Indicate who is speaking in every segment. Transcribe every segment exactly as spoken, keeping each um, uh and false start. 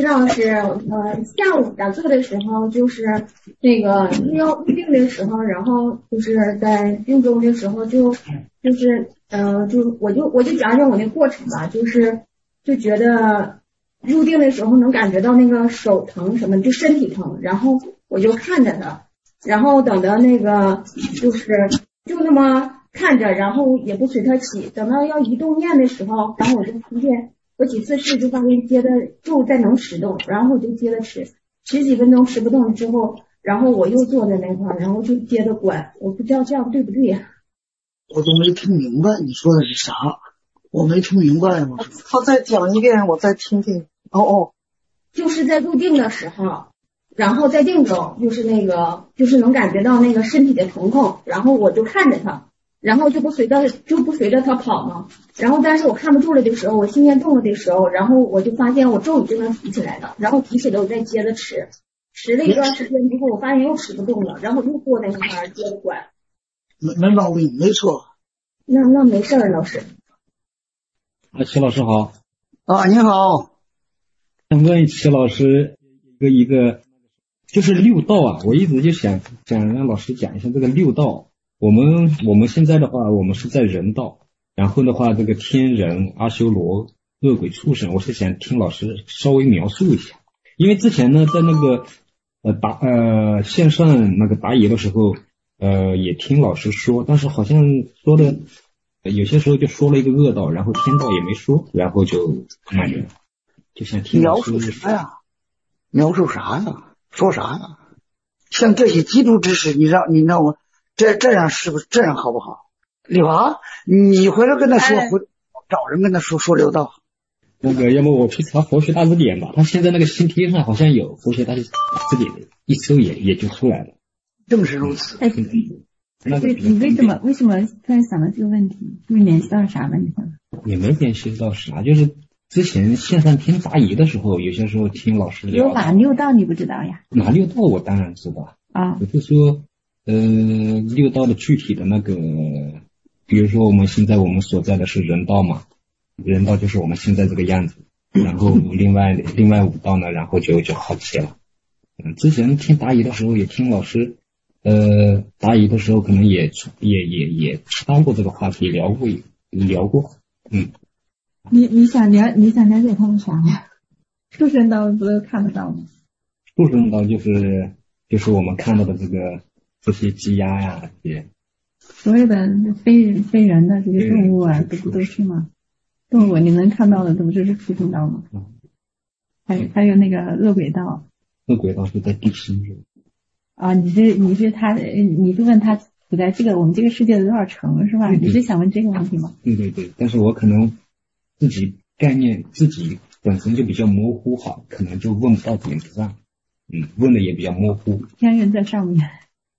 Speaker 1: 徐老师，呃，下午打坐的时候，就是那个要预定的时候，然后就是在定中的时候就，就是呃，就我就我就讲讲我那过程吧，就是就觉得入定的时候能感觉到那个手疼什么，就身体疼，然后我就看着他，然后等到那个就是就那么看着，然后也不随他起，等到要一动念的时候，然后我就发现。我几次试就发现接着就再能持动，然后我就接着持，持几分钟持不动之后，然后我又坐在那块儿，然后就接着关，我不知道这样对不对呀？
Speaker 2: 我都没听明白你说的是啥，我没听明白吗？
Speaker 3: 他再讲一遍，我再听听。哦哦，
Speaker 1: 就是在入定的时候，然后在定中就是那个就是能感觉到那个身体的疼痛，然后我就看着他。然后就不随着就不随着他跑嘛，然后但是我看不住了的时候，我心念动了的时候，然后我就发现我终于就能提起来了，然后提起来我再接着持，持了一段时间之后，我发现又持不动了，然后又坐那块儿接着管。
Speaker 2: 没没毛病，没错。
Speaker 1: 那那没事儿，老师。
Speaker 4: 啊，齐老师好。
Speaker 2: 啊，你好。
Speaker 4: 想问齐老师一个一个，就是六道啊，我一直就想想让老师讲一下这个六道。我们我们现在的话，我们是在人道，然后的话，这个天人、阿修罗、恶鬼、畜生，我是想听老师稍微描述一下，因为之前呢，在那个呃答呃线上那个答疑的时候，呃也听老师说，但是好像说的有些时候就说了一个恶道，然后天道也没说，然后就那个就想听老师
Speaker 2: 描述啥呀？描述啥呀？说啥呀？像这些基础知识，你让你让我。这这样是不是这样好不好？李华，你回来跟他说，回找人跟他说说六道。
Speaker 4: 那个，要么我去查佛学大字典吧，他现在那个新贴上好像有佛学大字典，一搜也也就出来了。
Speaker 2: 正是如此。
Speaker 5: 哎，那个你为什么为什么突然想到这个问题？是不是联系到啥问题了？
Speaker 4: 也没联系到啥，就是之前线上听答疑的时候，有些时候听老师聊。
Speaker 5: 有哪六道你不知道呀？
Speaker 4: 哪六道我当然知道
Speaker 5: 啊，
Speaker 4: 我就说。呃，六道的具体的那个，比如说我们现在我们所在的是人道嘛，人道就是我们现在这个样子，然后另外另外五道呢，然后就就好些了。嗯，之前听答疑的时候也听老师，呃，答疑的时候可能也也也也当过这个话题聊过聊过，嗯。
Speaker 5: 你你想了你想了解他们啥呀？畜生道不都看得到吗？
Speaker 4: 畜生道就是就是我们看到的这个。这些鸡鸭呀，这些
Speaker 5: 所有的非非人的这些动物啊，这不都是吗？动物你能看到的，这不就是畜生道吗？嗯、还有还有那个恶鬼道。
Speaker 4: 恶鬼道是在第七是吧？
Speaker 5: 啊，你是你是他，你是问他处在这个我们这个世界的多少层是吧？
Speaker 4: 对对
Speaker 5: 你是想问这个问题吗？
Speaker 4: 对对对，但是我可能自己概念自己本身就比较模糊哈，可能就问不到点子上，嗯，问的也比较模糊。
Speaker 5: 天人在上面。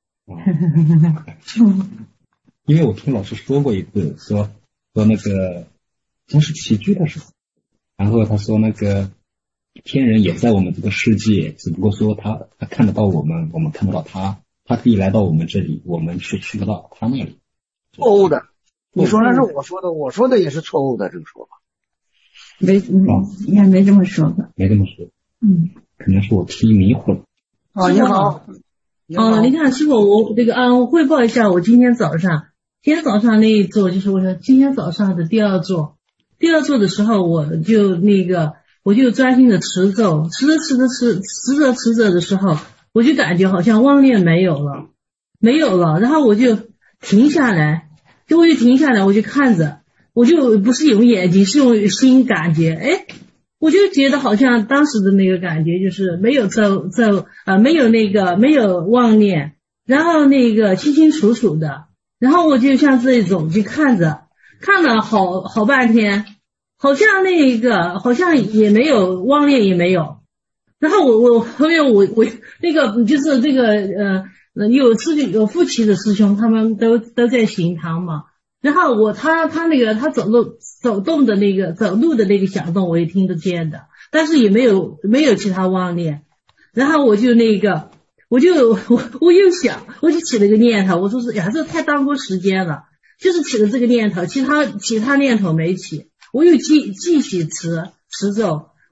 Speaker 4: 因为我听老师说过一次，说说那个像是齐聚的时候，然后他说那个天人也在我们这个世界，只不过说他他看得到我们，我们看不到他，他可以来到我们这里，我们是去不到他那里。
Speaker 2: 错误的，你说那是我说的，我说的也是错误的这个说法。
Speaker 5: 没，应该没这么说过。
Speaker 4: 没这么说。
Speaker 5: 嗯，
Speaker 4: 可能是我听迷糊了。
Speaker 2: 啊，你好。
Speaker 6: 哦，你看，师傅，我这个啊，我汇报一下，我今天早上，今天早上那一座就是我说今天早上的第二座，第二座的时候，我就那个，我就专心的持咒，持着持着持持着持着的时候，我就感觉好像妄念没有了，没有了，然后我就停下来，就我就停下来，我就看着，我就不是用眼睛，是用心感觉，哎。我就觉得好像当时的那个感觉就是没有走走啊，没有那个没有妄念，然后那个清清楚楚的，然后我就像这种就看着看了好好半天，好像那个好像也没有妄念也没有，然后我我后面我我那个就是这个呃有师兄有夫妻的师兄他们都都在行堂嘛。然后我他他那个他走路走动的那个走路的那个响动我也听得见的，但是也没有没有其他妄念。然后我就那个我就我我又想我就起了个念头，我说是呀这太耽误时间了，就是起了这个念头，其他其他念头没起，我又继继续持持咒，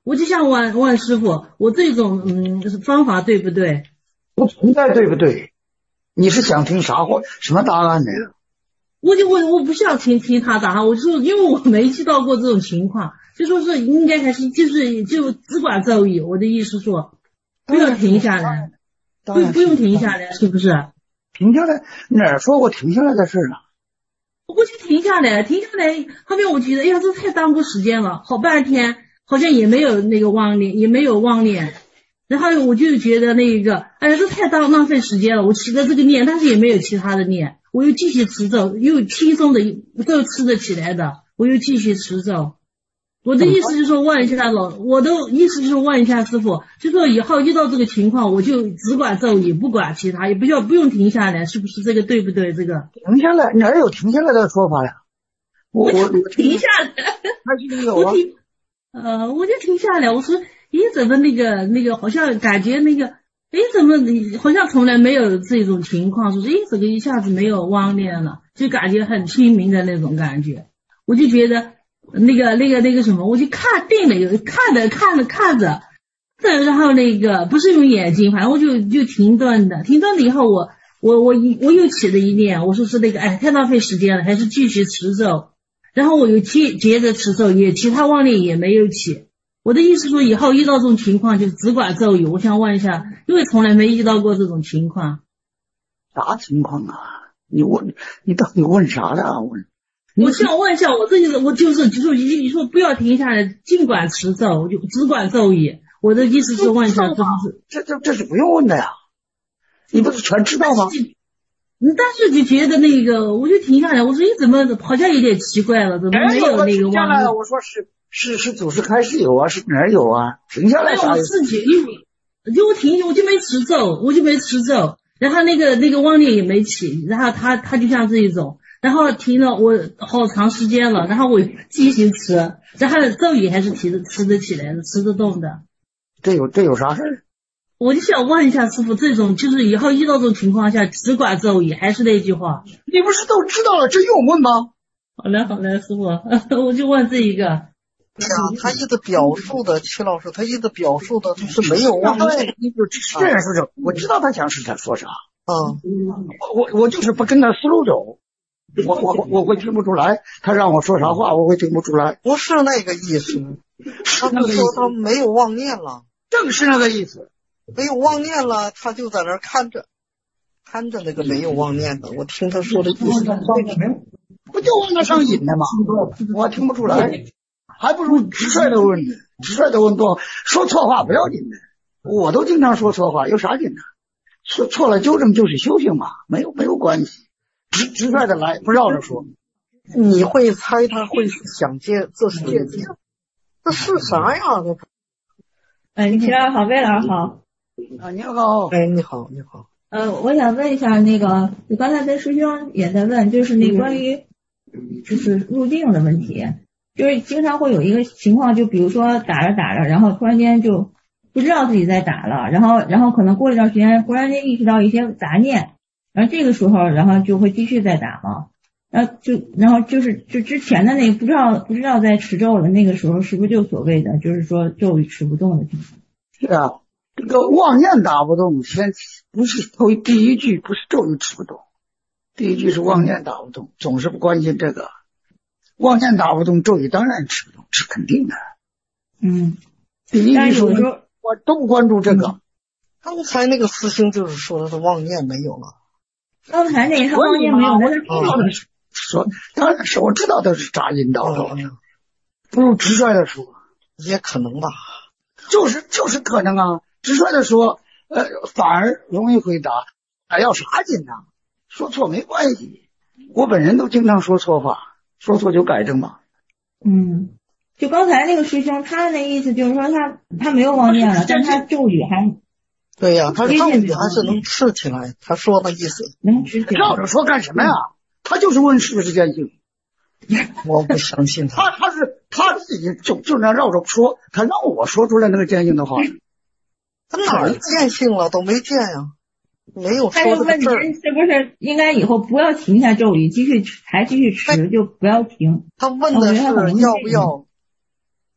Speaker 6: 我就想问问师傅，我这种嗯方法对不对？
Speaker 2: 不存在对不对？你是想听啥话什么答案呢？
Speaker 6: 我就我我不是要听听他答案，我就说因为我没遇到过这种情况，就说是应该还是就是就只管咒语。我的意思说不要停下来，不不用停下来，是不是？
Speaker 2: 停下来哪儿说过停下来的事啊？
Speaker 6: 我就停下来，停下来，后面我觉得，哎呀，这太耽误时间了，好半天，好像也没有那个妄念，也没有妄念，然后我就觉得那个，哎呀，这太浪浪费时间了，我起了这个念，但是也没有其他的念，我又继续持咒，又轻松的都吃得起来的，我又继续持咒。我的意思就是说问一下老，我的意思就是问一下师傅，就说以后遇到这个情况，我就只管咒语，不管其他，也不要不用停下来，是不是这个对不对？这个
Speaker 2: 停下来哪有停下来的说法呀？我我
Speaker 6: 停下来，
Speaker 2: 还是有啊。
Speaker 6: 我停，呃，我就停下来，我说，咦，怎么那个那个好像感觉那个，哎，怎么你好像从来没有这种情况，说是，哎，这个一下子没有妄念了，就感觉很清明的那种感觉，我就觉得。那个那个那个什么，我就看定了，有看着看着看着，然后那个不是用眼睛，反正我就就停顿的，停顿了以后我，我我我我又起了一念，我说是那个，哎，太浪费时间了，还是继续持咒，然后我又接接着持咒，也其他妄念也没有起。我的意思说，以后遇到这种情况就只管咒语。我想问一下，因为从来没遇到过这种情况。
Speaker 2: 啥情况啊？你问你到底问啥了啊？问。
Speaker 6: 我想问一下，我这意思，我就是就是你说不要停下来，尽管持咒，就只管咒语。我的意思是问一下，这不是
Speaker 2: 这这这是不用问的呀？你不是全知道吗？
Speaker 6: 但是就觉得那个，我就停下来，我说你怎么好像有点奇怪了，怎么没有那个忘记？
Speaker 2: 我说是是是祖师开始有啊，是哪儿有啊？停下来啥？
Speaker 6: 我自己因为就我停，我就没持咒，我就没持咒，然后那个那个妄念也没起，然后他他就像这一种。然后停了我好长时间了，然后我继续吃，然后咒语还是提的吃得起来的，吃得动的。
Speaker 2: 这有这有啥事？
Speaker 6: 我就想问一下师傅，这种就是以后遇到这种情况下只管咒语，还是那句话？
Speaker 2: 你不是都知道了，这用问吗？
Speaker 6: 好嘞好嘞，师傅，我就问这一个。
Speaker 3: 对呀，他一直表述的，齐老师，他一直表述的是没有妄念。
Speaker 2: 你就这样说着，我知道他想是他说啥。
Speaker 3: 嗯，
Speaker 2: 我我我就是不跟他思路走。我我我会听不出来，他让我说啥话，我会听不出来。
Speaker 3: 不是那个意思，他就说他没有妄念了，
Speaker 2: 正是那个意思。
Speaker 3: 没有妄念了，他就在那儿看着，看着那个没有妄念的。我听他说的意思，
Speaker 2: 不就往那上瘾的吗？我听不出来，还不如直率的问，直率的问多，说错话不要紧的，我都经常说错话，有啥紧的？说错了纠正就是修行嘛，没有没有关系。直直率的来，不绕着说。
Speaker 3: 你会猜他会想借，这是借鉴，这是啥呀？这
Speaker 5: 哎，齐老师好，魏老师好。
Speaker 2: 啊，你好。
Speaker 3: 哎，你好，你好。
Speaker 5: 呃，我想问一下，那个我刚才跟师兄也在问，就是那关于就是入定的问题，就是经常会有一个情况，就比如说打着打着，然后突然间就不知道自己在打了，然后然后可能过一段时间，忽然间意识到一些杂念。然后这个时候，然后就会继续再打嘛，然后就然后就是就之前的那个不知道不知道在持咒的那个时候，是不是就所谓的就是说咒语持不动的情况？
Speaker 2: 是啊，这个妄念打不动，先不是头第一句不是咒语持不动，第一句是妄念打不动，总是不关心这个。妄念打不动，咒语当然持不动，是肯定的。
Speaker 5: 嗯，
Speaker 2: 第一句说我都不关注这个。
Speaker 3: 嗯、刚才那个师兄就是说的是妄念没有了。
Speaker 5: 刚才那他妄念没有，那他
Speaker 2: 说当然是我知道他是咋引导的，不如直率的说，
Speaker 3: 也可能吧，
Speaker 2: 就是就是可能啊，直率的说，呃，反而容易回答，还要啥紧呢？说错没关系，我本人都经常说错话，说错就改正嘛。
Speaker 5: 嗯，就刚才那个师兄，他那意思就是说他他没有妄念了，但他咒语还。
Speaker 3: 对呀、啊，他咒语还是能吃起来。他说的意思，
Speaker 5: 能吃起来。
Speaker 2: 绕着说干什么呀？他就是问是不是见性。
Speaker 3: 我不相信他。
Speaker 2: 他他是他自己就就那绕着说，他让我说出来那个见性的话。
Speaker 3: 他哪儿见性了？都没见呀，没有说这个字儿。
Speaker 5: 是不是应该以后不要停下咒语，继续还继续持，就不要停？
Speaker 3: 他问的是要不要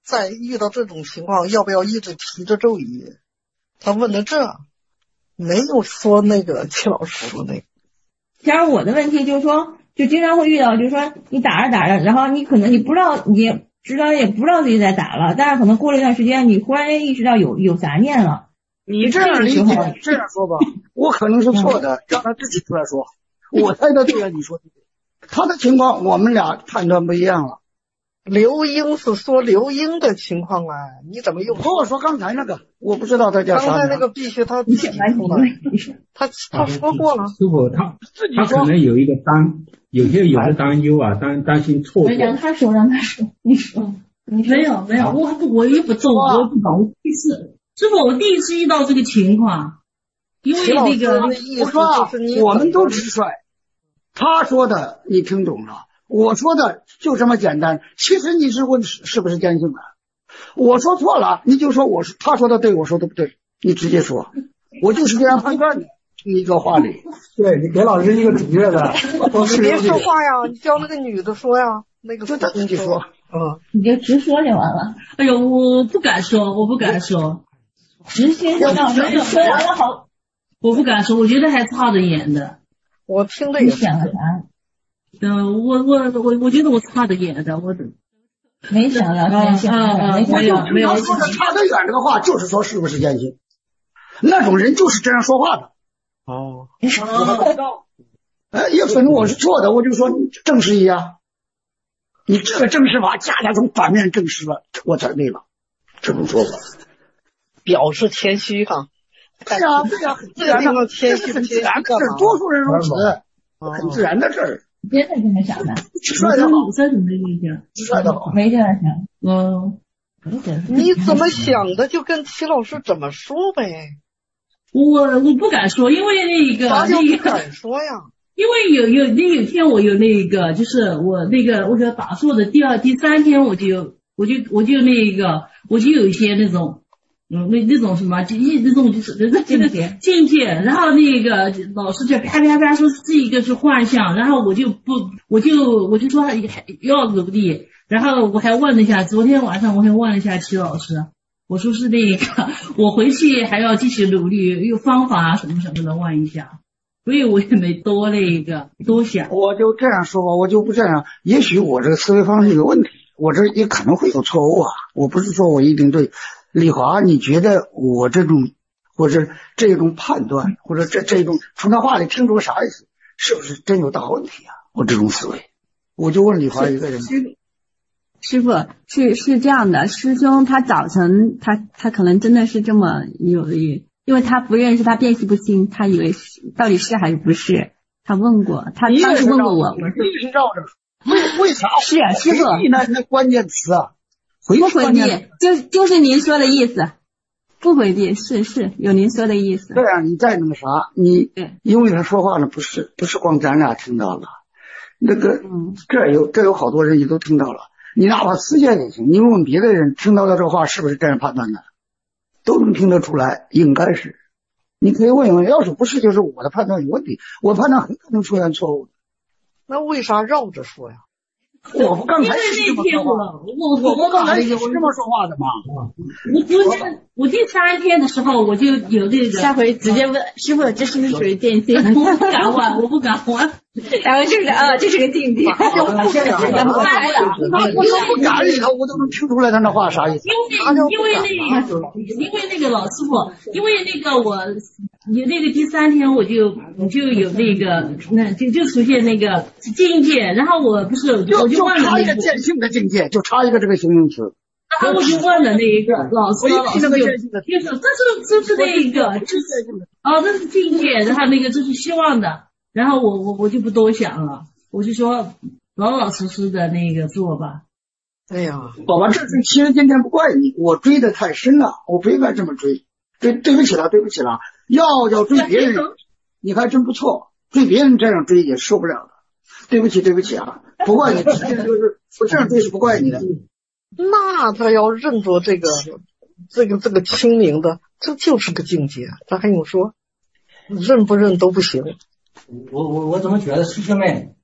Speaker 3: 在遇到这种情况，要不要一直提着咒语？他问的这，没有说那个齐老师说那个。
Speaker 5: 假如我的问题就是说，就经常会遇到，就是说你打着打着，然后你可能你不知道，你也知道也不知道自己在打了，但是可能过了一段时间，你忽然间意识到有有杂念了。
Speaker 2: 你这样理解，这样说吧，我可能是错的，让他自己出来说。我猜的对啊，你说的对。他的情况我们俩判断不一样了。
Speaker 3: 刘英是说刘英的情况啊，你怎么又
Speaker 2: 和我说刚才那个，我不知道他叫啥名。
Speaker 3: 刚才那个必须他自己说的，他他说过了。
Speaker 4: 师傅，他他可能有一个担，有些有的担忧啊，担担心错过。
Speaker 5: 让他说，让他说，你说，你
Speaker 6: 没有没有，我我也不懂，我不懂。第一次，师傅，我第一次遇到这个情况，因为那个
Speaker 2: 我说我们都直率，他说的你听懂了。我说的就这么简单，其实你是问是不是坚信的？我说错了，你就说我说他说的对，我说的不对，你直接说，我就是这样判断的。一个话里，
Speaker 7: 对你给老师一个准确的，
Speaker 3: 你别说话呀，你叫那个女的说呀，那个
Speaker 2: 就他自己说，
Speaker 3: 嗯，
Speaker 5: 你就直说就完了。
Speaker 6: 哎呦，我不敢说，我不敢说，
Speaker 5: 直接说到说说完了好，
Speaker 6: 我不敢说，我觉得还差着演的。
Speaker 3: 我听着也
Speaker 5: 想了啥？
Speaker 6: 嗯，我我我我觉得我差得远的，我
Speaker 5: 没想到真心，
Speaker 6: 没有没有。
Speaker 2: 他说的差得远这个话，就是说是不是真心？那种人就是这样说话的。
Speaker 3: 哦，
Speaker 2: 哎，也可能我是错的，我就说正视一下。你这个正视法恰恰从反面正视了，我才对了。这种说法
Speaker 3: 表示谦虚哈。
Speaker 2: 对呀对呀，
Speaker 3: 这个地方谦虚
Speaker 2: 很自然的事，多数人如此，很自然的事儿。
Speaker 5: 真的这么想的，
Speaker 2: 直率的好，
Speaker 6: 这怎么意思？
Speaker 2: 直率的好，
Speaker 5: 没这样想。
Speaker 6: 嗯，
Speaker 3: 你怎么想的就跟齐老师怎么说呗。
Speaker 6: 我我不敢说，因为那个
Speaker 3: 啥叫
Speaker 6: 那
Speaker 3: 不敢说呀？
Speaker 6: 因为有有那有天我有那个，就是我那个我说打坐的第二第三天我就我就我就那个我就有一些那种。嗯，那那种什么，就一那种就是那境界境界，然后那个老师就啪啪啪说这一个是幻象，然后我就不，我就我就说要努力，然后我还问了一下，昨天晚上我还问了一下齐老师，我说是那个我回去还要继续努力，有方法啊什么什么的问一下，所以我也没多那个多想。
Speaker 2: 我就这样说吧，我就不这样，也许我这个思维方式有问题，我这也可能会有错误啊，我不是说我一定对。李华，你觉得我这种或者这种判断，或者这这种从他话里听出啥意思，是不是真有大问题啊？我这种思维，我就问李华一个人。
Speaker 8: 师傅是是这样的，师兄他早晨他他可能真的是这么有意，因为他不认识，他辨识不清，他以为是到底是还是不是，他问过，他当时问过我，我
Speaker 2: 是绕着为为啥
Speaker 8: 是啊，师傅
Speaker 2: 那那关键词啊。
Speaker 8: 不回避，就就是您说的意思，不回避，是是有您说的意思。
Speaker 2: 这样你再那个啥，你因为他说话呢，不是不是光咱俩听到了，那个、嗯、这有这有好多人也都听到了，你哪怕私下也行，你问问别的人听到的这话是不是这样判断的，都能听得出来，应该是。你可以问一问，要是不是，就是我的判断有问题，我判断很可能出现错误。
Speaker 3: 那为啥绕着说呀？
Speaker 2: 我不刚才是这么说话，
Speaker 6: 我
Speaker 2: 我我刚才是这么说话的嘛。
Speaker 6: 我昨天我第三天的时候我就有这个，
Speaker 8: 下回直接问师傅，这是不是属于电信？
Speaker 6: 我不敢问，我不敢问。
Speaker 8: 然后就是啊，这是个境界。
Speaker 2: 然后来了，我都不敢里头，我都能听出来他那话啥意思。
Speaker 6: 因为因为那个因为那个老师傅，因为那个我有那个第三天我就我就有那个那就就出现那个境界，然后我不是我就
Speaker 2: 就
Speaker 6: 问了
Speaker 2: 差一个见性的境界，就差一个这个形容词。
Speaker 6: 然后我就问了那一个老师，老师就就是这是这是那个就是哦这是境界，然后那个这是希望的。然后我我我就不多想了，我就说老老实实的那个做吧。
Speaker 3: 哎呀，
Speaker 2: 宝宝，这是其实今天不怪你，我追得太深了，我不应该这么追。对，对不起了，对不起了。要要追别人，你还真不错。追别人这样追也受不了了。对不起，对不起啊，不怪你，实际上就是我这样追是不怪你的。
Speaker 3: 那他要认作这个这个这个清明的，这就是个境界，咱还用说？认不认都不行。
Speaker 7: 我我我怎么觉得师兄妹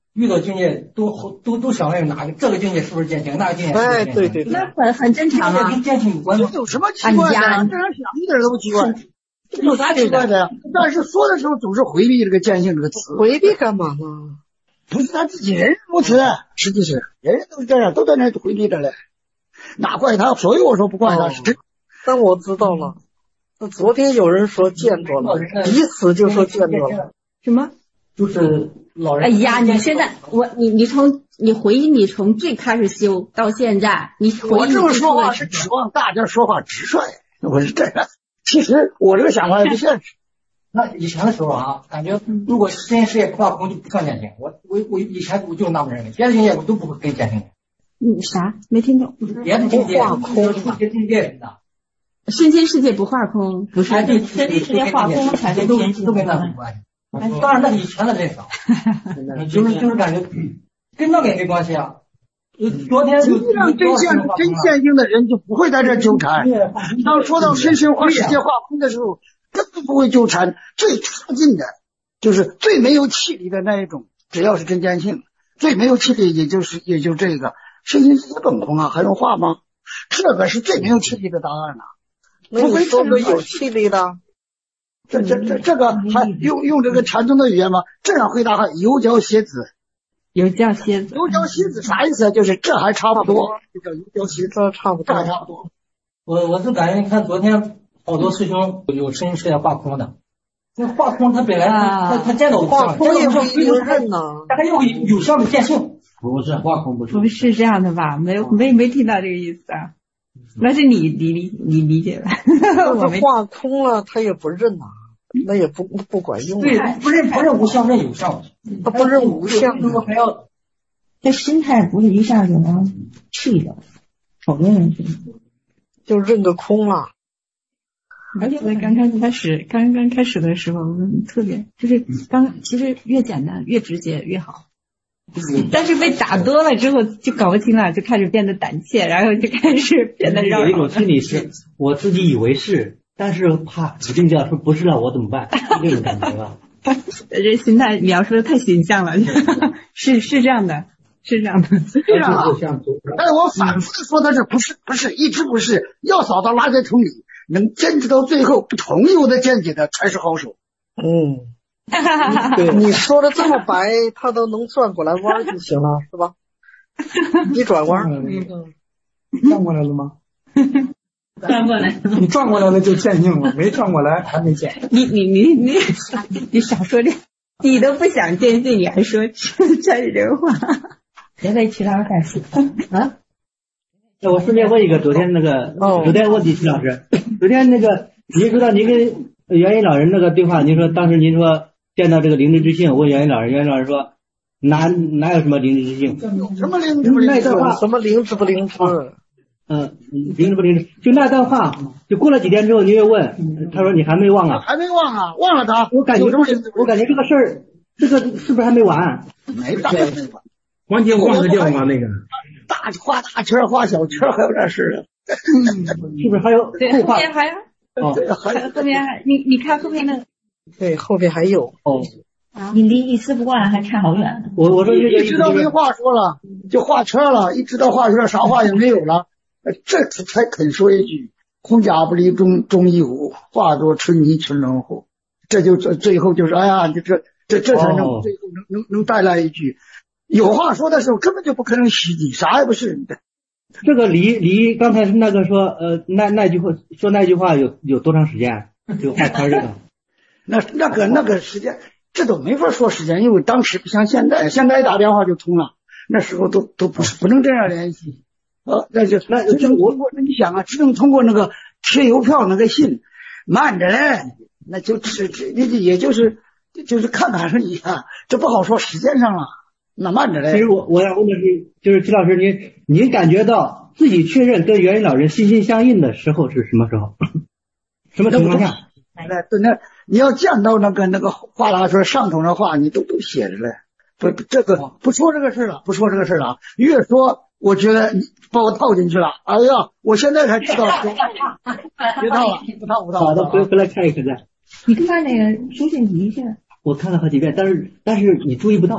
Speaker 9: 遇到境界都都都想问哪个这个境界是不是见性，那个境界是不是见性？
Speaker 3: 哎，对对对，
Speaker 5: 那很很正常啊。
Speaker 9: 跟见性有关吗？
Speaker 2: 这有什么奇怪的？这样想一点都不奇怪，这有啥奇怪的呀？但是说的时候总是回避这个见性这个词，
Speaker 3: 回避干嘛呢？
Speaker 2: 不是他自己人如此，实际是人人都是这样，都在那回避着嘞，哪怪他？所以我说不怪他，是真。
Speaker 3: 但我知道了。那昨天有人说见着了，彼此就说见着了。
Speaker 5: 什么？
Speaker 9: 就是老人。
Speaker 8: 哎呀，你现在我你你从你回忆你从最开始修到现在，你回忆
Speaker 2: 我这么说话是指望大家说话直率，我是这样。其实我这个想法也不现实。
Speaker 9: 那以前的时候啊，感觉如果真事业不化空就不算见性。我我我以前我就是那么认为，别的境界我都不会跟见性。
Speaker 8: 嗯，啥？没听懂。
Speaker 9: 别的境界化空，这些境界什么的。
Speaker 8: 身心世界不化空，不是？
Speaker 5: 哎，对，身心世界化空才是见性，
Speaker 9: 都跟那没关系。当然，那是以前的认识，就是就是感觉跟那个也没关系啊。昨天
Speaker 2: 实际上真见真见性的人就不会在这纠缠。当说到身心化世界化空的时候，根本不会纠缠。最差劲的就是最没有气力的那一种，只要是真见性，最没有气力也就是也就这个身心世界本空啊，还用话吗？这个是最没有气力的答案呐、啊。
Speaker 3: 那你说个有气力的？
Speaker 2: 这这这这个还用用这个禅宗的语言吗？这样回答还有教蝎子。
Speaker 8: 有教蝎子，
Speaker 2: 有教蝎子啥意思？就是这还差不多，这叫有教蝎子，
Speaker 3: 差不多，
Speaker 2: 这差不多。
Speaker 9: 我我是感觉，你看昨天好多师兄有身世界化空的，那化空他本来他他见到
Speaker 3: 化空也不一定认呢，
Speaker 9: 但他又有相的见性，不是化空不是
Speaker 8: 不是这样的吧？没有没没听到这个意思啊。那是你你理你理解的，
Speaker 3: 我化空了，他也不认呐、啊，那也不不管用、啊。
Speaker 9: 对，不认不认无相，认有相。
Speaker 3: 他不认无相，
Speaker 9: 还要
Speaker 5: 这心态不是一下就能去的，好多人是
Speaker 3: 就认个空了。
Speaker 8: 而且刚刚开始刚刚开始的时候，特别就是刚其实越简单越直接越好。但是被打多了之后就搞不清了，就开始变得胆怯，然后就开始变得绕。
Speaker 10: 有一种心理是，我自己以为是，但是怕指定叫说不是了，我怎么办？这种感觉吧。
Speaker 8: 这心态描述的太形象了，是是这样的，是这样的。是这样的。
Speaker 2: 但是我反复的说的是不是不是一直不是，要扫到垃圾桶里，能坚持到最后不同意我的见解的才是好手。
Speaker 3: 嗯。对，你说的这么白，他都能转过来弯就行了，是吧？你转弯，
Speaker 7: 嗯，转过来了吗？
Speaker 5: 转过来，
Speaker 7: 你转过来了就见性了，没转过来还没见。
Speaker 8: 你你你你你少说这，你都不想见性，你还说这人话？
Speaker 5: 别为齐老师开始啊！
Speaker 10: 那我顺便问一个，昨天那个，哦、昨天问题齐老师，昨天那个您说到您跟元音老人那个对话，您说当时您说。见到这个灵智之性，我问元音老人，元音老人说哪哪有什么灵智之性？
Speaker 2: 什么灵智不灵智？
Speaker 3: 什么灵智不灵智？
Speaker 10: 嗯，灵智不灵智？就那段话，就过了几天之后，您又问，他说你还没忘啊？
Speaker 2: 还没忘啊？忘了他？
Speaker 10: 我感觉我感觉这个事儿，这个是不是还没完？
Speaker 2: 没大没完，
Speaker 4: 完全忘得掉吗？那个
Speaker 2: 大画大圈画小圈还有点事呢，
Speaker 10: 是不是还有
Speaker 8: 对，后面还有
Speaker 10: 哦，
Speaker 8: 还后面还你你看后面的。
Speaker 3: 对，后边还有
Speaker 10: 哦，
Speaker 5: 你离一丝不挂还差好远。
Speaker 10: 我我说
Speaker 2: 一知道没话说了，就画圈了，一知道画圈，啥话也没有了，这才肯说一句“红甲不离中中一虎，化作春泥群龙虎”，这就这最后就是哎呀，这这这这才能、哦、最后能能能带来一句有话说的时候根本就不可能袭击，啥也不是。
Speaker 10: 这个离离刚才那个说呃那那句话说那句话有有多长时间？就画圈这个。
Speaker 2: 那那个那个时间，这都没法说时间，因为当时不像现在，现在一打电话就通了，那时候都都不是不能这样联系。呃，那就那只能通过，那你想啊，只能通过那个贴邮票那个信，慢着嘞，那就只只那也就是就是看看而已啊，这不好说时间上了，那慢着嘞。
Speaker 10: 其实我我要问的是，就是齐老师，您您感觉到自己确认跟元音老人心心相印的时候是什么时候？什么情况下？
Speaker 2: 那对那你要见到那个那个画拉圈上头的话，你都都写着嘞。不，这个不说这个事了，不说这个事了。越说，我觉得你把我套进去了。哎呀，我现在才知道，别套了，不套不套。
Speaker 10: 好的，回回来看一看。
Speaker 5: 你看那个书信集去。
Speaker 10: 我看了好几遍，但是但是你注意不到，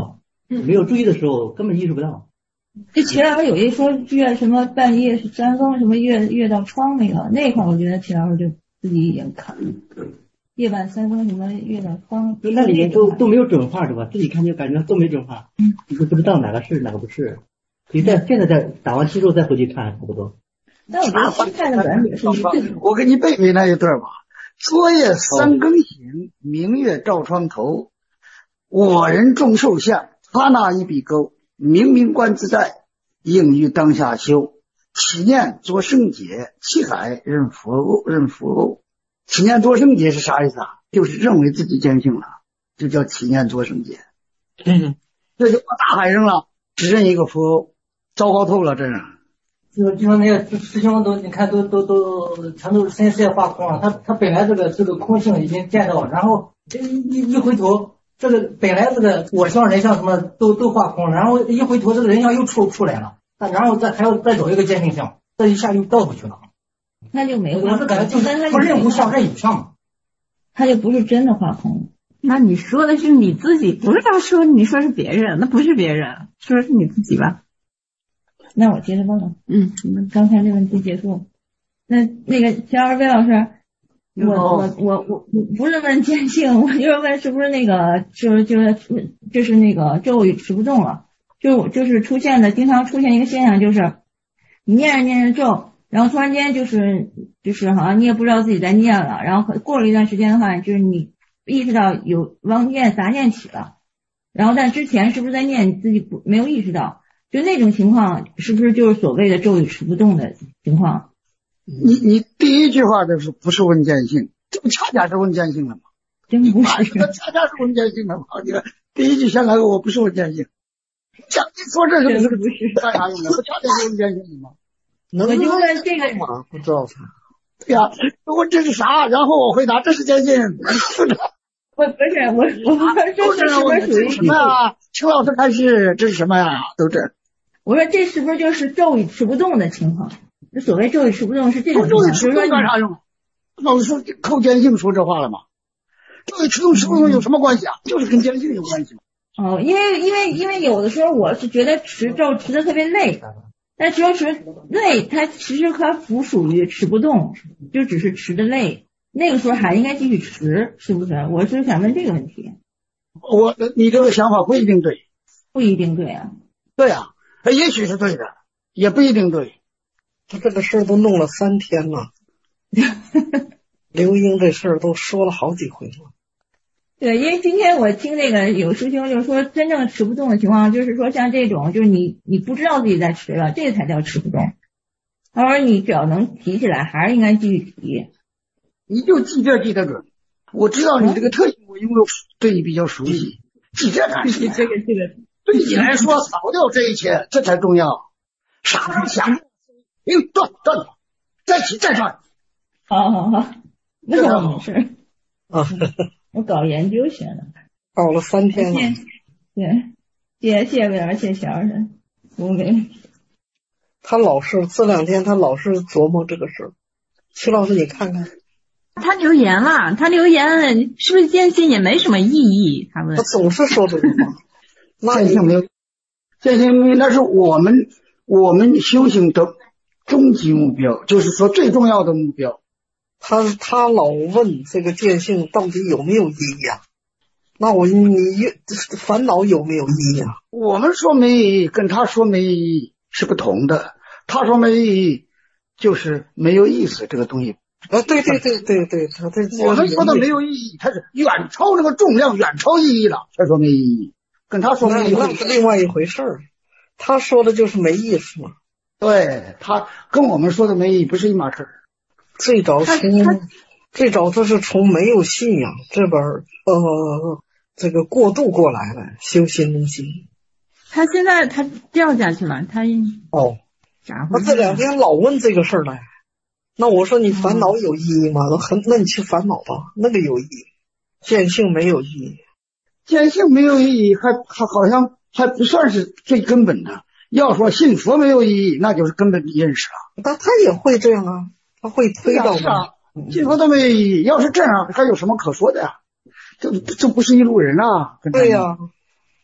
Speaker 10: 没有注意的时候根本意识不到。
Speaker 5: 就齐老师有一说越什么半夜是三更什么越越到窗那个那块，我觉得齐老师就自己已经看了。夜半三更什么越到窗，
Speaker 10: 那里面都都没有准话是吧？自己看就感觉都没准话，嗯，你都不知道哪个是哪个不是。你在现在再打完七之后再回去看差不多。
Speaker 5: 但我觉得心态的转变是一定。
Speaker 2: 我给你背背那一段吧。昨夜三更醒，明月照窗头。我人众寿相，他那一笔勾。明明观自在，应于当下修。起念作圣解，气海认佛垢，认佛垢。起念作圣解是啥意思啊？就是认为自己见性了，就叫起念作圣解。
Speaker 3: 嗯，
Speaker 2: 这就往大海上了，只认一个佛垢，糟糕透了，这是。
Speaker 9: 就就说那些师兄都，你看都都都全都是身世界化空了。他他本来这个这个空性已经见到，然后一一回头，这个本来这个我相人相什么都都化空了，然后一回头这个人相又出出来了，然后再还要再找一个见性相，这一下又倒回去了。
Speaker 5: 那就没有。
Speaker 9: 我是感觉就是不认无相认有相嘛。
Speaker 5: 他就不是真的化空。
Speaker 8: 那你说的是你自己，不是他说你说是别人，那不是别人，说的是你自己吧？
Speaker 5: 那我接着问了，嗯，你们刚才那问题结束。那那个乔二威老师，我我我我我不是问见性，我就是问是不是那个就是就是就是那个咒语持不动了，就就是出现的经常出现一个现象，就是你念着念着咒，然后突然间就是就是好像你也不知道自己在念了，然后过了一段时间的话，就是你意识到有妄念杂念起了，然后但之前是不是在念你自己不没有意识到。就那种情况是不是就是所谓的咒语持不动的情况？
Speaker 2: 你你第一句话就是不是问见性，这不恰恰是问见性了吗？
Speaker 5: 真不是，
Speaker 2: 这恰恰是问见性了吗？你看第一句先来个我不是问见性，讲你说这是不是干啥用的？不恰恰是问见性吗？
Speaker 5: 我就问这个
Speaker 3: 吗？不知道他。
Speaker 2: 对呀，问这是啥？然后我回答这是见性。
Speaker 5: 我不是我我这是是不是属于
Speaker 2: 什么呀？邱老师开始这是什么呀？都这。
Speaker 5: 我说这是不是就是咒语持不动的情况？所谓咒语持不动是这种情况，
Speaker 2: 咒语持不动干啥用？老师说靠见性说这话了吗？咒语持动持不动有什么关系啊？就是跟见性有关系嘛。
Speaker 5: 哦，因为因为因为有的时候我是觉得持咒持的特别累，但持咒持累，它其实它不属于持不动，就只是持的累。那个时候还应该继续持，是不是？我是想问这个问题。
Speaker 2: 我你这个想法不一定对，
Speaker 5: 不一定对啊。
Speaker 2: 对啊。也许是对的，也不一定对。
Speaker 3: 他这个事儿都弄了三天了，刘英这事儿都说了好几回了。
Speaker 5: 对，因为今天我听那个有师兄就是说，真正持不动的情况，就是说像这种，就是你你不知道自己在持了，这个才叫持不动。他说你只要能提起来，还是应该继续提。
Speaker 2: 你就记这记得准。我知道你这个特性，我因为对你比较熟悉，记这干什么？
Speaker 5: 这个这个。
Speaker 2: 对你来说，扫掉这一切，这才重要。啥都想，哎，断断，再起再断。
Speaker 5: 好好好，那我没事。
Speaker 3: 啊，
Speaker 5: 我搞研究学的，
Speaker 3: 搞了三天了。
Speaker 5: 对，谢谢魏老师，谢谢老师，我给。
Speaker 3: 他老是这两天，他老是琢磨这个事儿。齐老师，你看看。
Speaker 8: 他留言了，他留言是不是见性也没什么意义？他问。
Speaker 3: 他总是说这个话。
Speaker 2: 见性没有，见性那是我们我们修行的终极目标，就是说最重要的目标。
Speaker 3: 他他老问这个见性到底有没有意义啊？那我你烦恼有没有意义啊？
Speaker 2: 我们说没意义，跟他说没意义是不同的。他说没意义，就是没有意思，这个东西。
Speaker 3: 啊，对对对对对，他这
Speaker 2: 我们说的没有意义，它是远超这个重量，远超意义了，才说没意义。跟他说没意义，
Speaker 3: 那是另外一回事儿。他说的就是没意思嘛。
Speaker 2: 对，他跟我们说的没意义不是一码事儿。
Speaker 3: 最早从最早他是从没有信仰这边呃这个过渡过来的修心灵心。
Speaker 8: 他现在他掉下去了，他
Speaker 3: 哦，
Speaker 8: 啥？
Speaker 3: 他这两天老问这个事儿来。那我说你烦恼有意义吗？那很，那你去烦恼吧，那个有意义。见性没有意义。
Speaker 2: 见性没有意义，还还好像还不算是最根本的。要说信佛没有意义，那就是根本的认识了。
Speaker 3: 但他也会这样啊，他会推导的。
Speaker 2: 啊，信佛都没有意义，要是这样，还有什么可说的呀？这这不是一路人啊！
Speaker 3: 对呀、啊，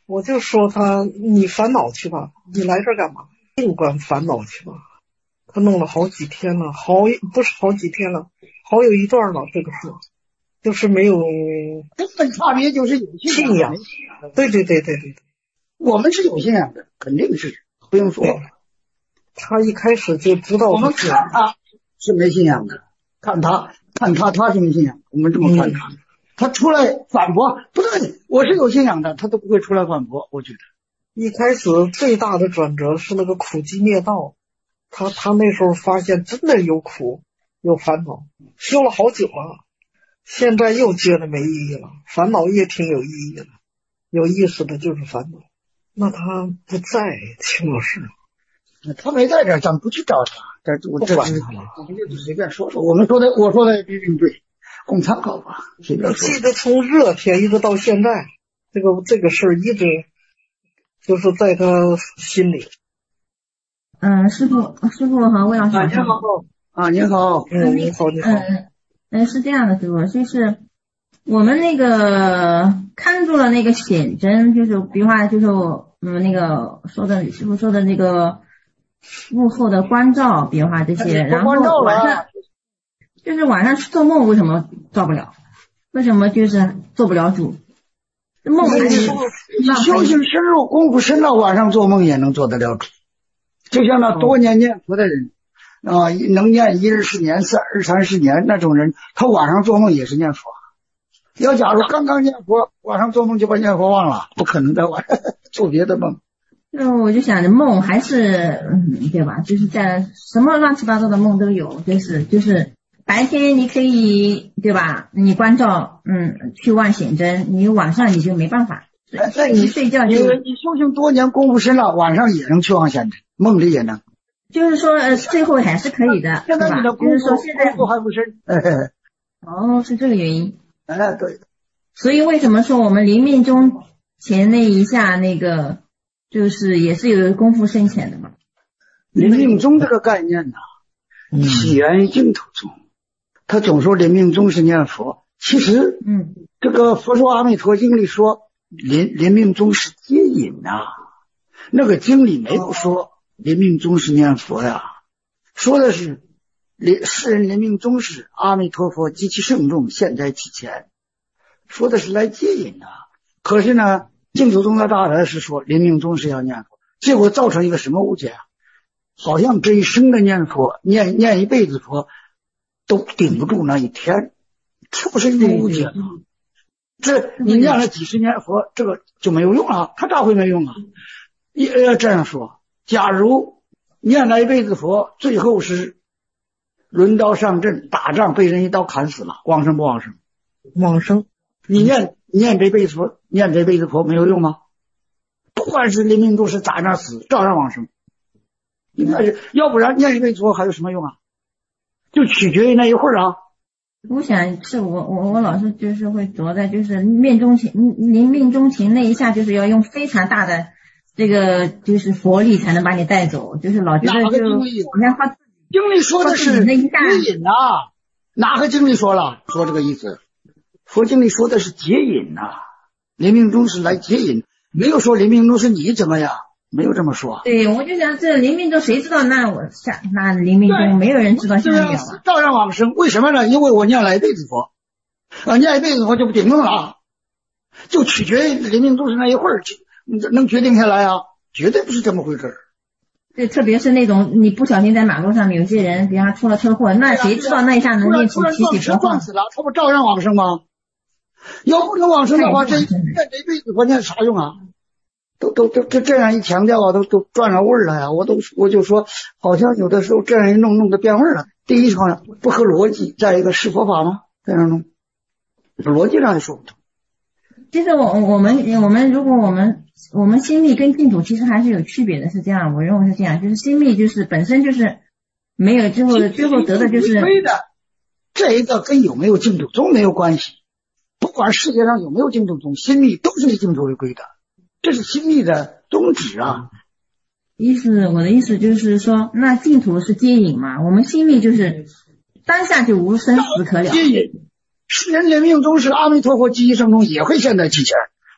Speaker 3: 我就说他，你烦恼去吧，你来这儿干嘛？尽管烦恼去吧。他弄了好几天了，好不是好几天了，好有一段了。这个是，就是没有
Speaker 2: 根本差别就是有信仰。
Speaker 3: 对对对对对，
Speaker 2: 我们是有信仰的，肯定是不用说。
Speaker 3: 他一开始就知道
Speaker 2: 我们看他是没信仰的，看他看他他是没信仰，我们这么看他。嗯，他出来反驳，不对，我是有信仰的，他都不会出来反驳。我觉得
Speaker 3: 一开始最大的转折是那个苦集灭道，他他那时候发现真的有苦有烦恼，修了好久了，现在又觉得没意义了，烦恼也挺有意义的，有意思的就是烦恼。那他不在，秦老师，
Speaker 2: 他没在这儿，咱不去找他，这我这我们就随便说说，我们说的我说的一定对。供参考吧，随便说。
Speaker 3: 记得从热天一直到现在，这个这个事儿一直就是在他心里。
Speaker 5: 嗯，师傅，师傅好，魏老师。
Speaker 2: 啊，您好。啊，您好。
Speaker 3: 嗯，你好，你好。
Speaker 5: 嗯嗯，是这样的，师傅，就是我们那个看住了那个显真，就是比如话，就是嗯那个说的师傅说的那个幕后的关照，比如话这些，然后晚上。就是晚上做梦为什么做不了？为什么就是做不了主？梦还是
Speaker 2: 你修行深入，功夫深到晚上做梦也能做得了主。就像那多年念佛的人啊，能念一日十年、三二三十年那种人，他晚上做梦也是念佛。要假如刚刚念佛，晚上做梦就把念佛忘了，不可能在晚上做别的梦。
Speaker 5: 那我就想着梦还是嗯，对吧？就是在什么乱七八糟的梦都有，就是就是。白天你可以对吧？你关照嗯去望显真，你晚上你就没办法。所以你睡觉就
Speaker 2: 你你修行多年功夫深了，晚上也能去望显真，梦里也能。
Speaker 5: 就是说呃最后还是可以的，
Speaker 2: 现在你的功夫
Speaker 5: 就是说现在
Speaker 2: 功夫还不深。
Speaker 5: 哦，是这个原因。
Speaker 2: 哎，对。
Speaker 5: 所以为什么说我们临命终前那一下那个就是也是有功夫深浅的嘛？
Speaker 2: 临命终这个概念呢，起源于净土宗。他总说临命终是念佛，其实，嗯，这个《佛说阿弥陀经》里说临临命终是接引呐、啊，那个经里没有说临命终是念佛呀，说的是临世人临命终时，阿弥陀佛及其圣众现在其前，说的是来接引的、啊。可是呢，净土宗的大德是说临命终是要念佛，结果造成一个什么误解啊？好像这一生的念佛，念念一辈子佛。都顶不住那一天，这不是一种误解吗？这你念了几十年佛，这个就没有用了，他咋会没用啊？要这样说，假如念了一辈子佛，最后是轮刀上阵打仗，被人一刀砍死了，往生不往生？
Speaker 3: 往生。
Speaker 2: 你念念这辈子佛，念这辈子佛没有用吗？不管是临命终是咋样死，照样往生。应该是，要不然念一辈子佛还有什么用啊？就取决于那一会儿啊。
Speaker 5: 我想是我我我老是就是会着在就是命中情临命中情那一下，就是要用非常大的这个就是佛力才能把你带走，就是老觉得就好像他
Speaker 2: 经里说的是接引呐，哪个经里说了说这个意思？佛经里说的是接引呐、啊，临命终是来接引，没有说临命终是你怎么样。没有这么说。
Speaker 5: 对，我就想这临命终谁知道？那我下那临命终没有人知道下一秒了。
Speaker 2: 照样往生，为什么呢？因为我念了一辈子佛，啊，念一辈子佛就不顶用了，就取决于临命终是那一会儿，能决定下来啊，绝对不是这么回事。
Speaker 5: 对，特别是那种你不小心在马路上，有些人比方出了车祸，那谁知道那一下能念起起起佛
Speaker 2: 撞死了，他不照样往生吗？要不能往生的话，这念这一辈子佛念啥用啊？都都都这这样一强调啊，都都转了味儿了呀！我都我就说，好像有的时候这样一弄弄得变味儿了。第一好像不合逻辑，再一个是佛法吗？这样弄，逻辑上也说不通。
Speaker 5: 其实我我们我们如果我们我们心密跟净土其实还是有区别的，是这样，我认为是这样，就是心密就是本身就是没有最后最后得的就是
Speaker 2: 对的，这一个跟有没有净土宗没有关系。不管世界上有没有净土宗，心密都是以净土为归的。这是心密的宗旨啊！
Speaker 5: 意思，我的意思就是说，那净土是接引嘛，我们心密就是当下就无生死可了。
Speaker 2: 接引，世人临命终时，阿弥陀佛及其圣众也会现在其前，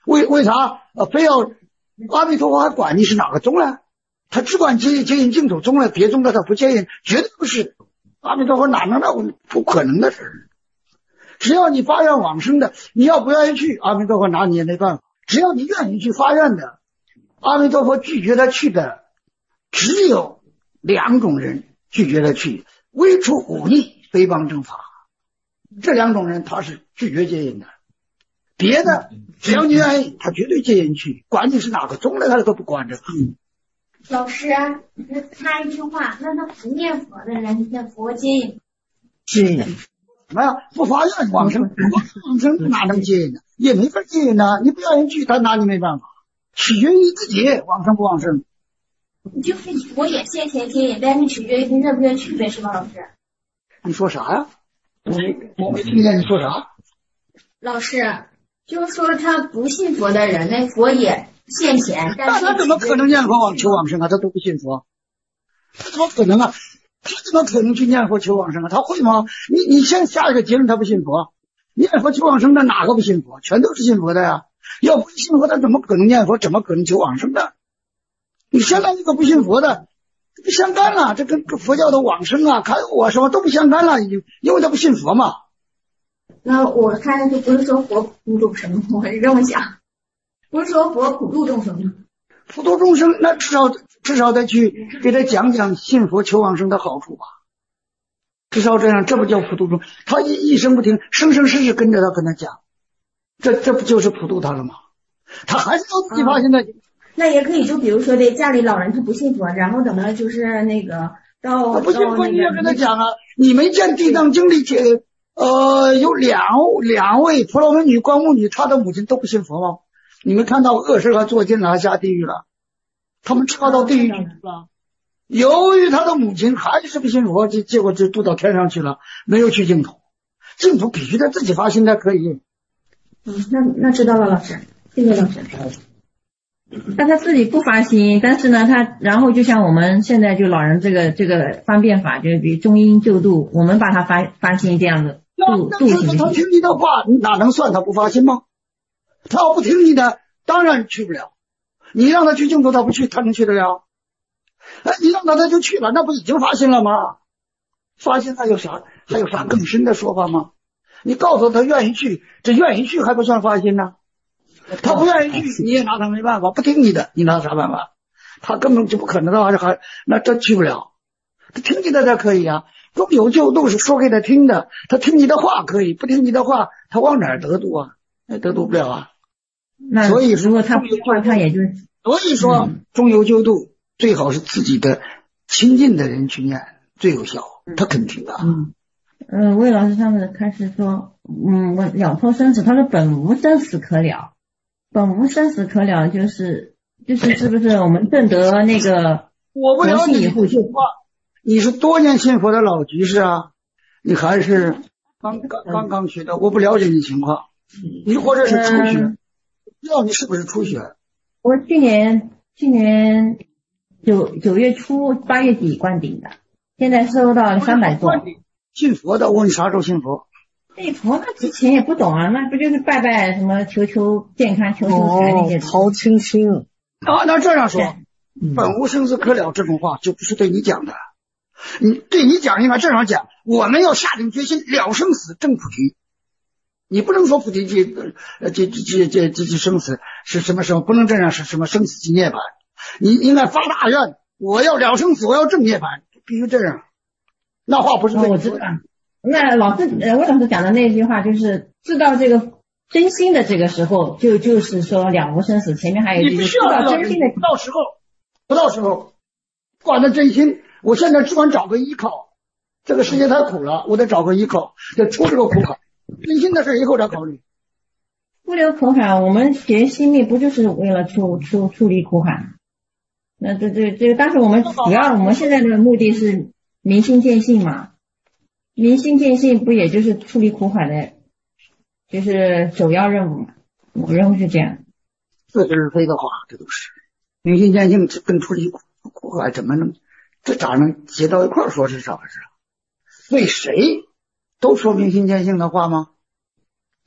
Speaker 2: 为为啥呃非要阿弥陀佛还管你是哪个宗呢？他只管接接引净土宗了，别宗的他不接引，绝对不是。阿弥陀佛哪能那不可能的事？只要你发愿往生的，你要不愿意去，阿弥陀佛拿你也没办法。只要你愿意去发愿的，阿弥陀佛拒绝他去的，只有两种人拒绝他去：唯除忤逆，诽谤正法。这两种人他是拒绝接引的。别的只要你愿意，他绝对接引去，管你是哪个宗的，他都不管着。嗯。
Speaker 1: 老师，插一句话，那他不念佛的人，那佛接引？
Speaker 2: 接引什么呀？不发愿往生，不往生哪能接引呢？也没法接引呢。你不愿意去，他拿你没办法，取决于你自己往生不往生。
Speaker 1: 就是我也谢谢接引，但是取决于你愿不愿意去呗，是吧，老师？
Speaker 2: 你说啥呀？我没我没听见你说啥。
Speaker 1: 老师，就是说他不信佛的人，那佛也现前，但是
Speaker 2: 那他怎么可能念佛往求往生啊？他都不信佛，他怎么可能啊？他怎么可能去念佛求往生啊？他会吗？你你先下一个结论，他不信佛。念佛求往生的哪个不信佛？全都是信佛的呀。要不信佛，他怎么可能念佛？怎么可能求往生的？你现在那个不信佛的，不相干了。这跟佛教的往生啊、开悟啊什么都不相干了，已经，因为他不信佛嘛。
Speaker 1: 那我看就不是说佛普度众生，我是这么想。不是说佛普度众生吗？
Speaker 2: 普度众生，那至少至少得去给他讲讲信佛求往生的好处吧。至少这样，这不叫普度众生。他一一声不听，生生世世跟着他跟他讲，这这不就是普度他了吗？他还是要自己发现的。
Speaker 1: 啊、那也可以，就比如说这家里老人他不信佛，然后等到就是那个到
Speaker 2: 他不信佛，你也跟他讲啊。你没见《地藏经》里解呃有两两位婆罗门女、光目女，她的母亲都不信佛吗？你们看到恶事还做尽了，还下地狱了，他们抓到地狱去了。由于他的母亲还是不信佛，结结果就渡到天上去了，没有去净土。净土必须得自己发心才可以。
Speaker 1: 嗯，那那知道了，老师，谢谢老师。
Speaker 5: 那他自己不发心，但是呢，他然后就像我们现在就老人这个这个方便法，就是比中阴救度，我们把他发发心这样子度度行。
Speaker 2: 他听你的话，哪能算他不发心吗？他要不听你的，当然去不了。你让他去净土，他不去，他能去得了？哎，你让他他就去了，那不已经发心了吗？发心还有啥还有啥更深的说法吗？你告诉他愿意去，这愿意去还不算发心呢？他不愿意去，你也拿他没办法，不听你的，你拿啥办法？他根本就不可能的话，还那真去不了。他听你的才可以啊。中有救度是说给他听的，他听你的话可以，不听你的话，他往哪儿得度啊？那得度不了啊。
Speaker 5: 那
Speaker 2: 所以
Speaker 5: 如果他不话，他也就
Speaker 2: 所以说、嗯、中有救度最好是自己的亲近的人去念最有效，他肯听的。
Speaker 5: 嗯，呃，魏老师上次开始说，嗯，我了脱生死，他说本无生死可了，本无生死可了，就是就是是不是我们证得那个
Speaker 2: 我不了解
Speaker 5: 以后就
Speaker 2: 你是多年信佛的老居士啊，你还是刚刚刚刚学的，我不了解你情况，你或者是初学。嗯，不知道你是不是初学？
Speaker 5: 我去年去年九九月初八月底灌顶的，现在收到三百多。
Speaker 2: 信佛的，我问你啥时候信佛？
Speaker 5: 信佛那之前也不懂啊，那不就是拜拜什么求求健康、求求财那些。
Speaker 3: 哦，曹青青
Speaker 2: 啊，那这样说，本无生死可了这种话就不是对你讲的。你对你讲应该这样讲，我们要下定决心了生死证菩提。你不能说菩提这这这这这这生死是什么什么，不能这样是什么生死即涅槃。你应该发大愿，我要了生死，我要证涅槃，必须这样。那话不是对、哦、
Speaker 5: 我知道。那老师呃，魏老师讲的那句话就是知道这个真心的这个时候，就就是说了无生死。前面还有一句知道真心的，
Speaker 2: 不到时候，不到时候，管他真心。我现在只管找个依靠，这个世界太苦了，我得找个依靠，得出这个苦海。真心的事以后再考虑。
Speaker 5: 出离苦海，我们学心密不就是为了出出出离苦海？那这这这，但是我们主要我们现在的目的是明心见性嘛，明心见性不也就是出离苦海的，就是首要任务嘛？我认为是这样。
Speaker 2: 似是而非的话，这都是明心见性跟出离苦海怎么能？这咋能结到一块儿说是咋回事？为谁都说明心见性的话吗？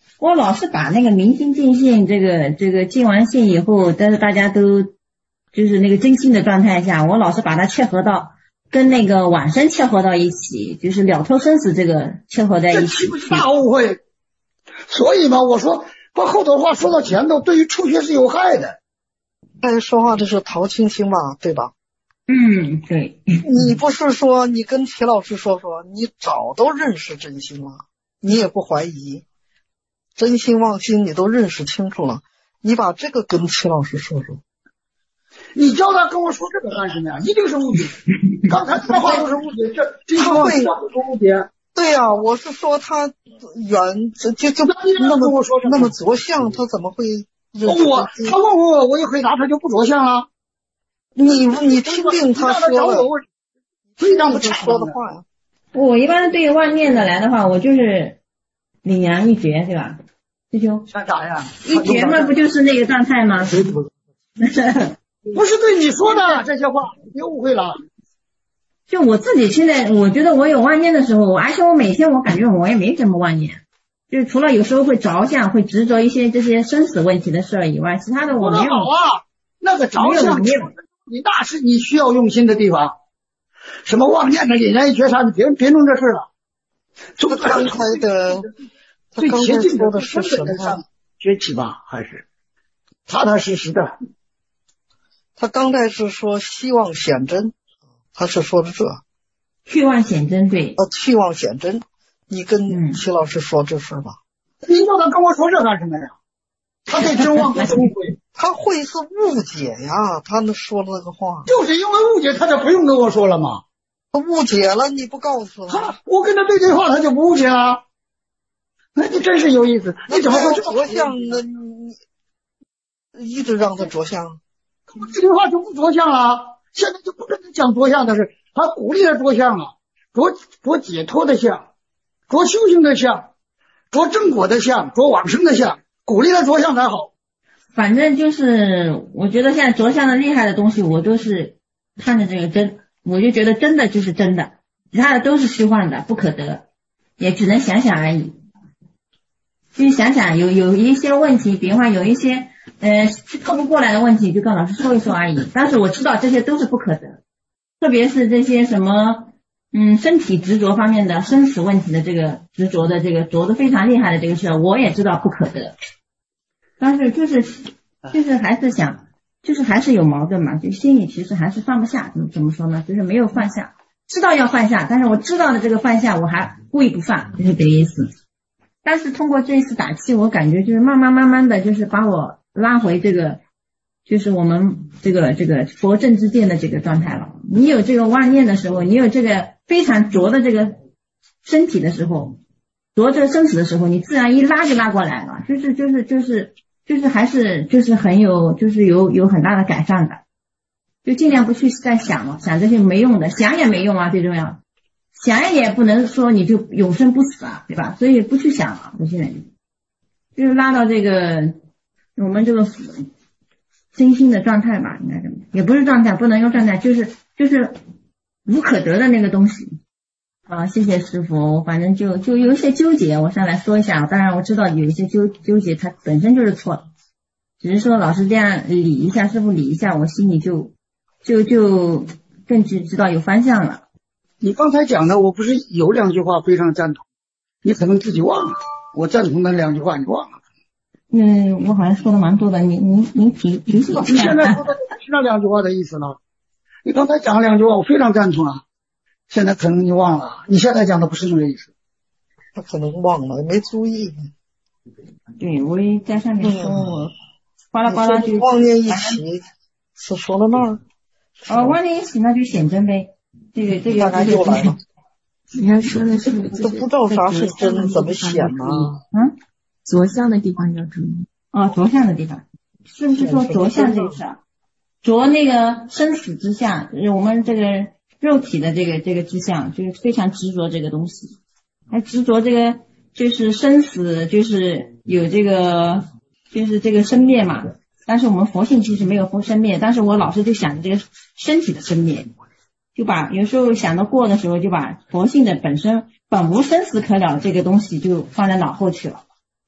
Speaker 5: 我老是把那个明心见性，这个这个尽完性以后，但是大家都就是那个真心的状态下，我老是把它切合到跟那个往生切合到一起，就是了脱生死这个切合在一起。
Speaker 2: 这岂不是大误会？所以嘛，我说把后头话说到前头，对于初学是有害的。
Speaker 3: 刚才说话的是陶青青吧，对吧？
Speaker 5: 嗯，对。
Speaker 3: 你不是说你跟齐老师说说，你早都认识真心了，你也不怀疑，真心妄心你都认识清楚了，你把这个跟齐老师说说。
Speaker 2: 你叫他跟我说这个干什么呀？一定是误解。刚才这话都是误解，这这句话是误解。
Speaker 3: 对呀、啊，我是说他远就就就那么
Speaker 2: 我说
Speaker 3: 那么着相，他怎么会认识？
Speaker 2: 我他问我，我一回答他就不着相了。
Speaker 3: 你你听听他说的，
Speaker 2: 非常不
Speaker 3: 他说的话呀。
Speaker 5: 我一般对于万念的来的话，我就是领羊一绝，对吧？师兄。
Speaker 2: 那啥呀？
Speaker 5: 一绝嘛，不就是那个状态吗？
Speaker 2: 不是对你说的这些话，你误会了。
Speaker 5: 就我自己现在，我觉得我有妄念的时候，而且我每天我感觉我也没什么妄念，就是除了有时候会着相，会执着一些这些生死问题的事儿以外，其他的我没有。
Speaker 2: 好啊，那个着相，你那是你需要用心的地方。什么妄念的引人觉察，你别别弄这事了。
Speaker 3: 这个刚才的，
Speaker 2: 最接近
Speaker 3: 的是什么？
Speaker 2: 崛起吧，还是踏踏实实的？
Speaker 3: 他刚才是说希望显真，他是说的这
Speaker 5: 去妄显真，对，
Speaker 3: 呃，去妄显真，你跟齐老师说这事吧。
Speaker 2: 你叫他跟我说这干什么呀？他对真妄不是误会，
Speaker 3: 他会是误解呀，他们说的那个话，
Speaker 2: 就是因为误解，他就不用跟我说了嘛。
Speaker 3: 他误解了，你不告诉
Speaker 2: 他，我跟他对对话，他就不误解了。那你真是有意思，你怎么会
Speaker 3: 着相呢？你一直让他着相。
Speaker 2: 这句话就不着相了，现在就不跟他讲着相的事，他鼓励他着相了，着着解脱的相，着修行的相，着正果的相，着往生的相，鼓励他着相才好。
Speaker 5: 反正就是我觉得现在着相的厉害的东西，我都是看着这个真，我就觉得真的就是真的，其他的都是虚幻的，不可得，也只能想想而已。就是想想有有一些问题，比方有一些呃透不过来的问题，就跟老师说一说而已。但是我知道这些都是不可得，特别是这些什么嗯身体执着方面的生死问题的这个执着的这个着的非常厉害的这个事，我也知道不可得。但是就是就是还是想就是还是有矛盾嘛，就心里其实还是放不下，怎么怎么说呢？就是没有放下，知道要放下，但是我知道的这个放下我还故意不放，就是这个意思。但是通过这一次打气，我感觉就是慢慢慢慢的就是把我拉回这个就是我们这个这个佛正之见的这个状态了。你有这个妄念的时候，你有这个非常着的这个身体的时候，着这个生死的时候，你自然一拉就拉过来了，就是就是就是就是还是就是很有就是有有很大的改善的。就尽量不去再想了，想这些没用的，想也没用啊，最重要。想也不能说你就永生不死啊，对吧？所以不去想了，我现在就是拉到这个我们这个身心的状态吧，应该这么，也不是状态，不能用状态，就是就是无可得的那个东西啊。谢谢师傅，我反正就就有一些纠结，我上来说一下。当然我知道有一些纠纠结，它本身就是错的，只是说老师这样理一下，师傅理一下，我心里就就就更知知道有方向了。
Speaker 2: 你刚才讲的，我不是有两句话非常赞同，你可能自己忘了。我赞同的两句话你忘了。
Speaker 5: 嗯，我好像说的蛮多的，你你你提提醒一下。
Speaker 2: 你现在说的是那两句话的意思了。你刚才讲了两句话，我非常赞同啊。现在可能你忘了，你现在讲的不是那个意思。
Speaker 3: 他可能忘了，没注意。
Speaker 5: 对，我也在上面说我哗啦哗啦就
Speaker 3: 妄念一起，是说到那儿。
Speaker 5: 哦，妄念一起那就显真呗。这个这个
Speaker 3: 大概又来了。
Speaker 8: 你还说的是
Speaker 3: 都不知道啥是真，怎么显呢？
Speaker 5: 嗯，
Speaker 8: 着相的地方要注意。
Speaker 5: 哦，着相的地方，是不是说着相这个事儿？着那个生死之相，我们这个肉体的这个这个之相，就是非常执着这个东西，还执着这个就是生死，就是有这个就是这个生灭嘛。但是我们佛性其实没有生灭，但是我老是就想着这个身体的生灭。就把有时候想到过的时候，就把佛性的本身本无生死可了这个东西就放在脑后去了，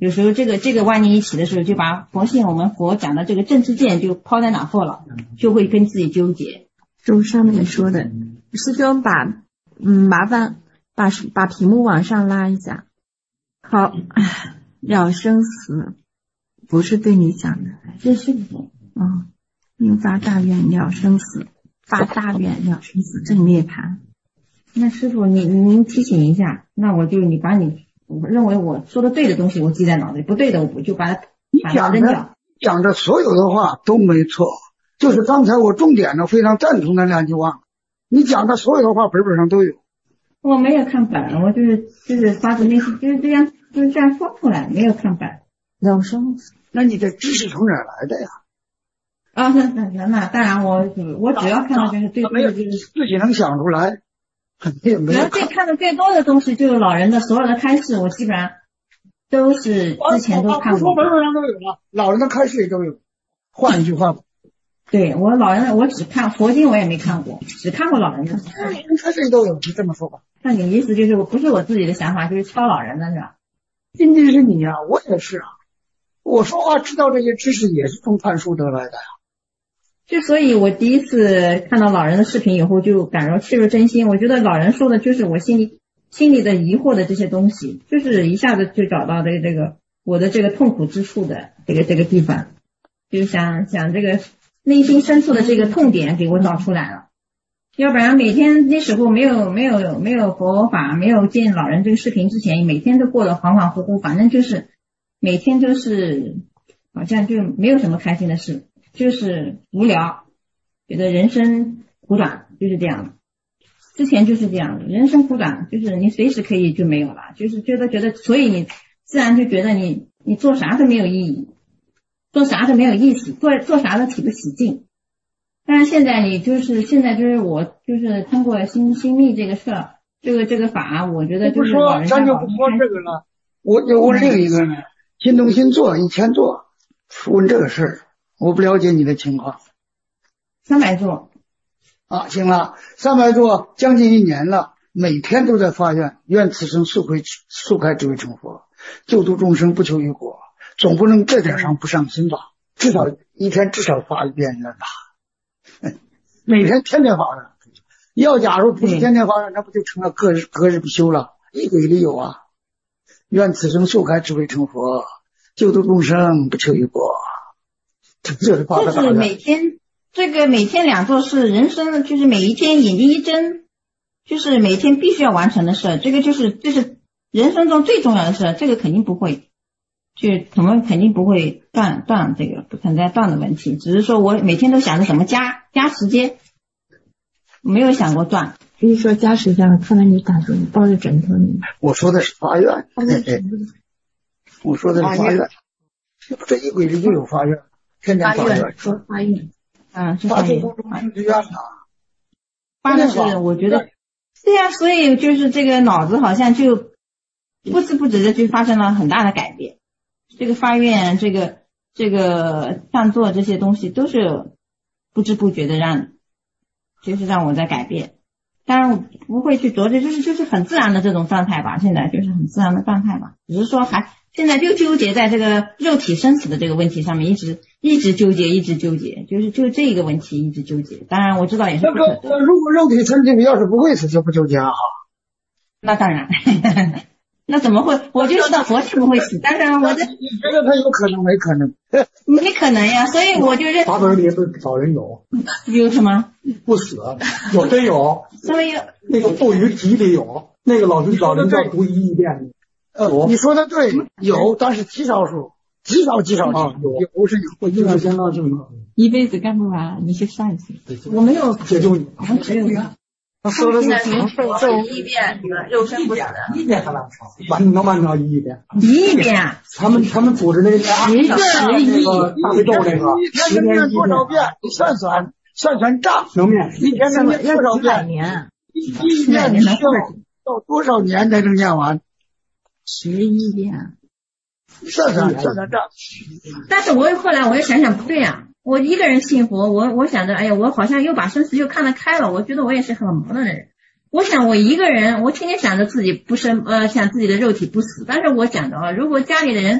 Speaker 5: 有时候这个这个万念一起的时候，就把佛性我们佛讲的这个正知见就抛在脑后了，就会跟自己纠结。
Speaker 8: 就上面说的，师兄把嗯麻烦把把屏幕往上拉一下。好，了生死不是对你讲的，
Speaker 5: 这是
Speaker 8: 嗯，应发大愿了生死，发大愿了生死正涅槃。
Speaker 5: 那师傅，你您提醒一下，那我就你把你我认为我说的对的东西我记在脑子里，不对的我就把它把它扔掉。
Speaker 2: 讲的所有的话都没错，就是刚才我重点的非常赞同的两句话，你讲的所有的话本本上都有。
Speaker 5: 我没有看本，我就是就是发自内心就是这样就是这样说出来，没有看本。
Speaker 8: 了生死，
Speaker 2: 那你这知识从哪儿来的呀？
Speaker 5: 啊，那那那那当然我我主要看到就是最多的就是
Speaker 2: 自己能想出来。
Speaker 5: 主要最看的最多的东西就是老人的所有的开示，我基本上都是之前都看过。
Speaker 2: 本本上都有了，老人的开示也都有。换一句话，
Speaker 5: 对我老人我只看佛经，我也没看过，只看过老人的。
Speaker 2: 老人开示都有，就这么说吧。
Speaker 5: 那你意思就是我不是我自己的想法，就是抄老人的是吧？
Speaker 2: 仅仅是你呀、啊，我也是啊。我说话知道这些知识也是从看书得来的呀。
Speaker 5: 就所以我第一次看到老人的视频以后就感到切入真心，我觉得老人说的就是我心里心里的疑惑的这些东西，就是一下子就找到的这个我的这个痛苦之处的这个这个地方，就想想这个内心深处的这个痛点给我找出来了。要不然每天那时候没有没有没有佛法，没有见老人这个视频之前，每天都过得恍恍惚惚，反正就是每天都是好像就没有什么开心的事，就是无聊，觉得人生苦短，就是这样的。之前就是这样的，人生苦短，就是你随时可以就没有了，就是觉得觉得，所以你自然就觉得你你做啥都没有意义，做啥都没有意思，做做啥都提不起劲。但是现在你就是现在就是我就是通过心心密这个事儿，这个这个法，我觉得就是老人家
Speaker 2: 咱就不说这个了。我就问另一个呢，心动心做以前做，问这个事儿，我不了解你的情况。
Speaker 5: 三百座
Speaker 2: 啊，行了，三百座将近一年了，每天都在发愿，愿此生速开速开智慧成佛，救度众生不求于果，总不能这点上不上心吧？至少一天至少发一遍愿吧。每天天天发愿，要假如不是天天发愿，那不就成了隔日隔日不休了？一鬼里有啊！愿此生速开智慧成佛，救度众生不求于果，这就是发的大愿。
Speaker 5: 就是每天这个每天两座是人生，就是每一天眼睛一睁，就是每天必须要完成的事，这个就是这是人生中最重要的事，这个肯定不会。就我们肯定不会断断这个不存在断的问题，只是说我每天都想着怎么加加时间，没有想过断。
Speaker 8: 就是说加时间，看来你打住，你抱着枕头你。
Speaker 2: 我说的是发愿，我说的是发愿，这一鬼里就有发愿，天天发愿，
Speaker 8: 说发愿，
Speaker 5: 嗯，是
Speaker 2: 发
Speaker 5: 愿，
Speaker 2: 之愿呐。
Speaker 5: 发的是我觉得，对呀，所以就是这个脑子好像就不知不觉的就发生了很大的改变。这个发愿，这个这个上座这些东西都是不知不觉的让，就是让我在改变。当然我不会去着急，就是就是很自然的这种状态吧，现在就是很自然的状态吧。只是说还现在就纠结在这个肉体生死的这个问题上面，一直一直纠结，一直纠结，就是就这个问题一直纠结。当然我知道也是不可能。
Speaker 2: 那个如果肉体身体要是不会死就不纠结啊。
Speaker 5: 那当然。那怎么会？我就知道佛性不会死，但是我这
Speaker 2: 你觉得他有可能没可能？
Speaker 5: 没可能呀，所以我就认。
Speaker 7: 法本里不找人有
Speaker 5: 有什么
Speaker 7: 不死，有真有。
Speaker 5: 什么有？
Speaker 7: 那个《斗鱼集》里有，那个老师找人叫读一亿遍。
Speaker 2: 呃，你说的对，有，但是极少数，极少极少
Speaker 7: 啊，有
Speaker 2: 有是有。
Speaker 7: 我印象相当深刻。
Speaker 8: 一辈子干不完，你去上一次。
Speaker 5: 我没有
Speaker 7: 解救你。
Speaker 5: 我只有
Speaker 3: 他说的是长寿咒
Speaker 5: 一遍，肉身不死。
Speaker 7: 一遍还完不成，完能完成一遍。
Speaker 5: 一遍。
Speaker 7: 他们他们组织那个
Speaker 5: 一个
Speaker 7: 那个大悲咒那个，十年一
Speaker 2: 多少遍？你算算算算账，
Speaker 7: 能念
Speaker 2: 一天能念多少遍？
Speaker 8: 年？
Speaker 2: 一一念你需要到多少年才能念完？
Speaker 8: 十一遍。
Speaker 2: 算算算算账。
Speaker 5: 但是我后来我又想想不对啊。我一个人信佛，我我想着，哎呀，我好像又把生死又看得开了。我觉得我也是很忙的人。我想我一个人，我天天想着自己不生，呃，想自己的肉体不死。但是我想着啊，如果家里的人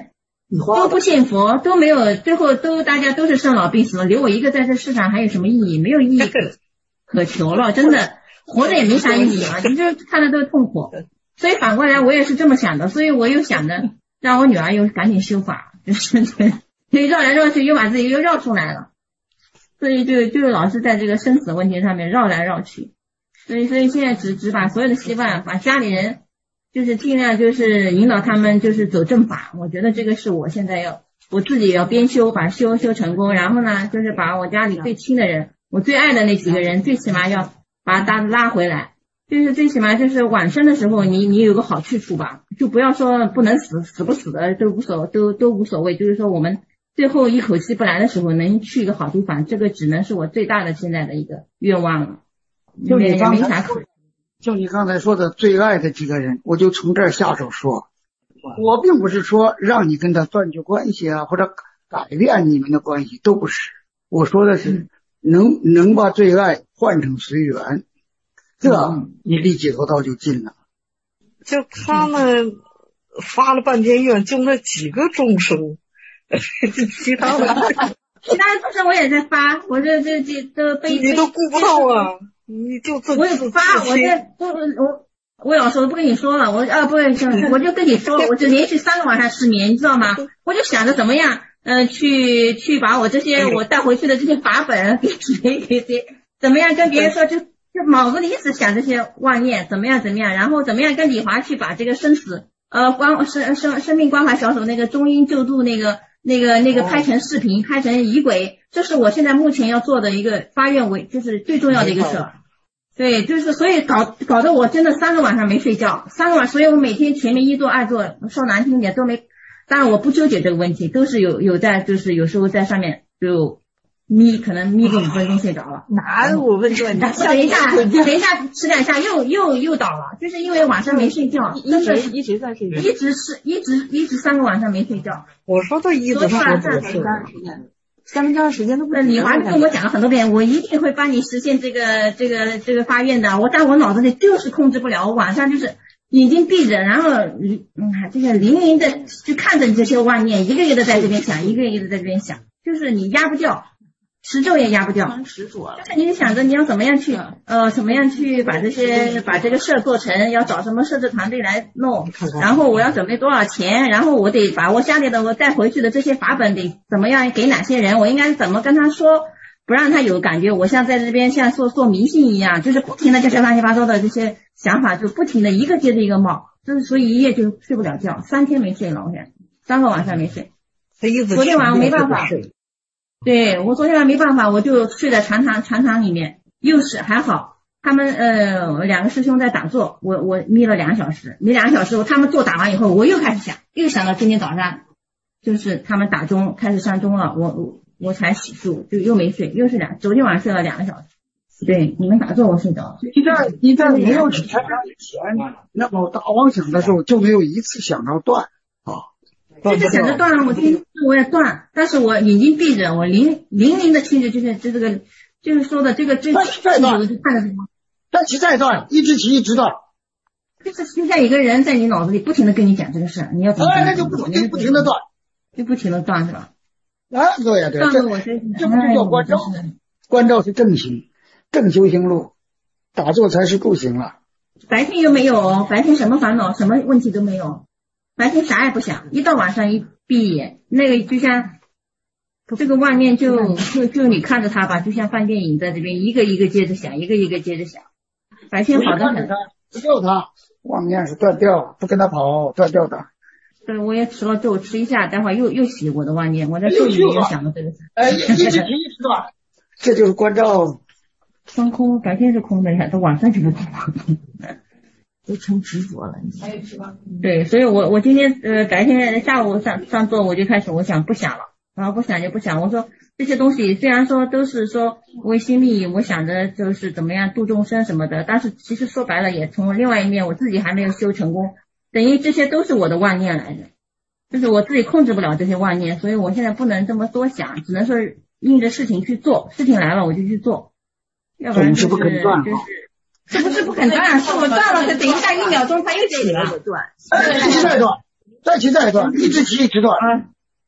Speaker 5: 都不信佛，都没有，最后都大家都是生老病死，留我一个在这世上还有什么意义？没有意义可可求了，真的活着也没啥意义了，你就看着都痛苦。所以反过来我也是这么想的，所以我又想着让我女儿又赶紧修法，就是所以绕来绕去又把自己又绕出来了，所以就就老是在这个生死问题上面绕来绕去。所以所以现在只只把所有的希望把家里人。就是尽量就是引导他们就是走正法，我觉得这个是我现在要我自己要边修把修修成功，然后呢就是把我家里最亲的人，我最爱的那几个人，最起码要把他拉回来，就是最起码就是往生的时候你你有个好去处吧，就不要说不能死死不死的都无所都都无所谓，就是说我们最后一口气不来的时候能去一个好地方，这个只能是我最大的现在的一个愿望了，
Speaker 2: 就你刚
Speaker 5: 也没啥可
Speaker 2: 就你刚才说的最爱的几个人，我就从这儿下手说，我并不是说让你跟他断绝关系啊，或者改变你们的关系，都不是。我说的是能能把最爱换成随缘，这你离解脱道就近了。
Speaker 3: 就他们发了半天愿，就那几个众生，其他的
Speaker 5: 其他的众生我也在发，我这这这都被
Speaker 3: 你都顾不到啊。你就自
Speaker 5: 我也不发，我这我我我有时候不跟你说了，我啊不是，我就跟你说，我就连续三个晚上失眠，你知道吗？我就想着怎么样，呃，去去把我这些我带回去的这些法本给谁给谁，怎么样跟别人说，就就脑子里一直想这些妄念，怎么样怎么样，然后怎么样跟李华去把这个生死呃关生生生命关怀小组那个中阴救度那个那个那个拍成视频，拍成仪轨。这是我现在目前要做的一个发愿为，就是最重要的一个事儿。对，就是所以搞搞得我真的三个晚上没睡觉，三个晚，所以我每天前面一做二做，说难听点都没。当然我不纠结这个问题，都是有有在，就是有时候在上面就眯，可能眯个五分钟睡着了。
Speaker 8: 哪五分钟？
Speaker 5: 然后等一下，等一下吃两下又又又倒了，就是因为晚上没睡觉，
Speaker 8: 一直一直在睡觉，
Speaker 5: 一直是一直一直三个晚上没睡觉。
Speaker 3: 我说他一直是
Speaker 8: 三分之二三分之二时间都不。
Speaker 5: 李华跟我讲了很多遍，我一定会帮你实现这个这个这个发愿的。我但我脑子里就是控制不了，我晚上就是眼睛闭着，然后嗯这个零零的就看着你这些妄念，一个一个的在这边想，一个一个的在这边想，就是你压不掉。持咒也压不掉，就是你想着你要怎么样去呃怎么样去把这些把这个事儿做成，要找什么摄制团队来弄，然后我要准备多少钱，然后我得把我家里的我带回去的这些法本得怎么样给哪些人，我应该怎么跟他说，不让他有感觉我像在这边像做做迷信一样，就是不停的这些乱七八糟的这些想法就不停的一个接着一个冒，就是所以一夜就睡不了觉，三天没睡了，我看三个晚上没睡，昨天晚上没办法。对，我昨天晚上没办法，我就睡在禅堂禅堂里面，又是还好，他们呃两个师兄在打坐，我我眯了两个小时，眯两个小时，他们坐打完以后，我又开始想，又想到今天早上就是他们打钟开始上钟了，我我我才洗漱，就又没睡，又是两昨天晚上睡了两个小时。对，你们打坐我睡着了。
Speaker 2: 你在你在没有去禅堂以前，那么打妄想的时候就没有一次想到断啊。
Speaker 5: 就是想着断，我听我也断，但是我眼睛闭着，我零零零的听着，就是就这个，就是说的这个最
Speaker 2: 再断，再起再断，一直起一直断。
Speaker 5: 就是现在一个人在你脑子里不停的跟你讲这个事，你要怎么？
Speaker 2: 哎，那就不停不停的断，
Speaker 5: 就不停的断是吧？
Speaker 2: 啊，对呀对呀，
Speaker 5: 这我这
Speaker 2: 这不就叫关照？关照是正行，正修行路，打坐才是助行了。
Speaker 5: 白天又没有，白天什么烦恼，什么问题都没有。白天啥也不想，一到晚上一闭眼，那个就像这个妄念就就就你看着它吧，就像放电影在这边一个一个接着想，一个一个接着想。白天好的很，
Speaker 2: 不掉它，妄念是断掉，不跟他跑，断掉的。
Speaker 5: 对，我也吃了咒，吃一下，待会儿又又洗我的妄念，我在咒里面又想到这个事。
Speaker 2: 哎，一直提一直断，这就是关照。
Speaker 5: 双空，白天是空的呀，到晚上就不空。都成执着了，还有是吧？对，所以我我今天呃白天下午上上座我就开始我想不想了，然后不想就不想。我说这些东西虽然说都是说为心力，我想着就是怎么样度众生什么的，但是其实说白了也从另外一面我自己还没有修成功，等于这些都是我的妄念来的，就是我自己控制不了这些妄念，所以我现在不能这么多想，只能说应着事情去做，事情来了我就去做，要不然就是就是是不是不肯断？是我断了，他等一下一秒钟他又起了。
Speaker 2: 再起再断，再起再断，一直起一直断。
Speaker 5: 啊，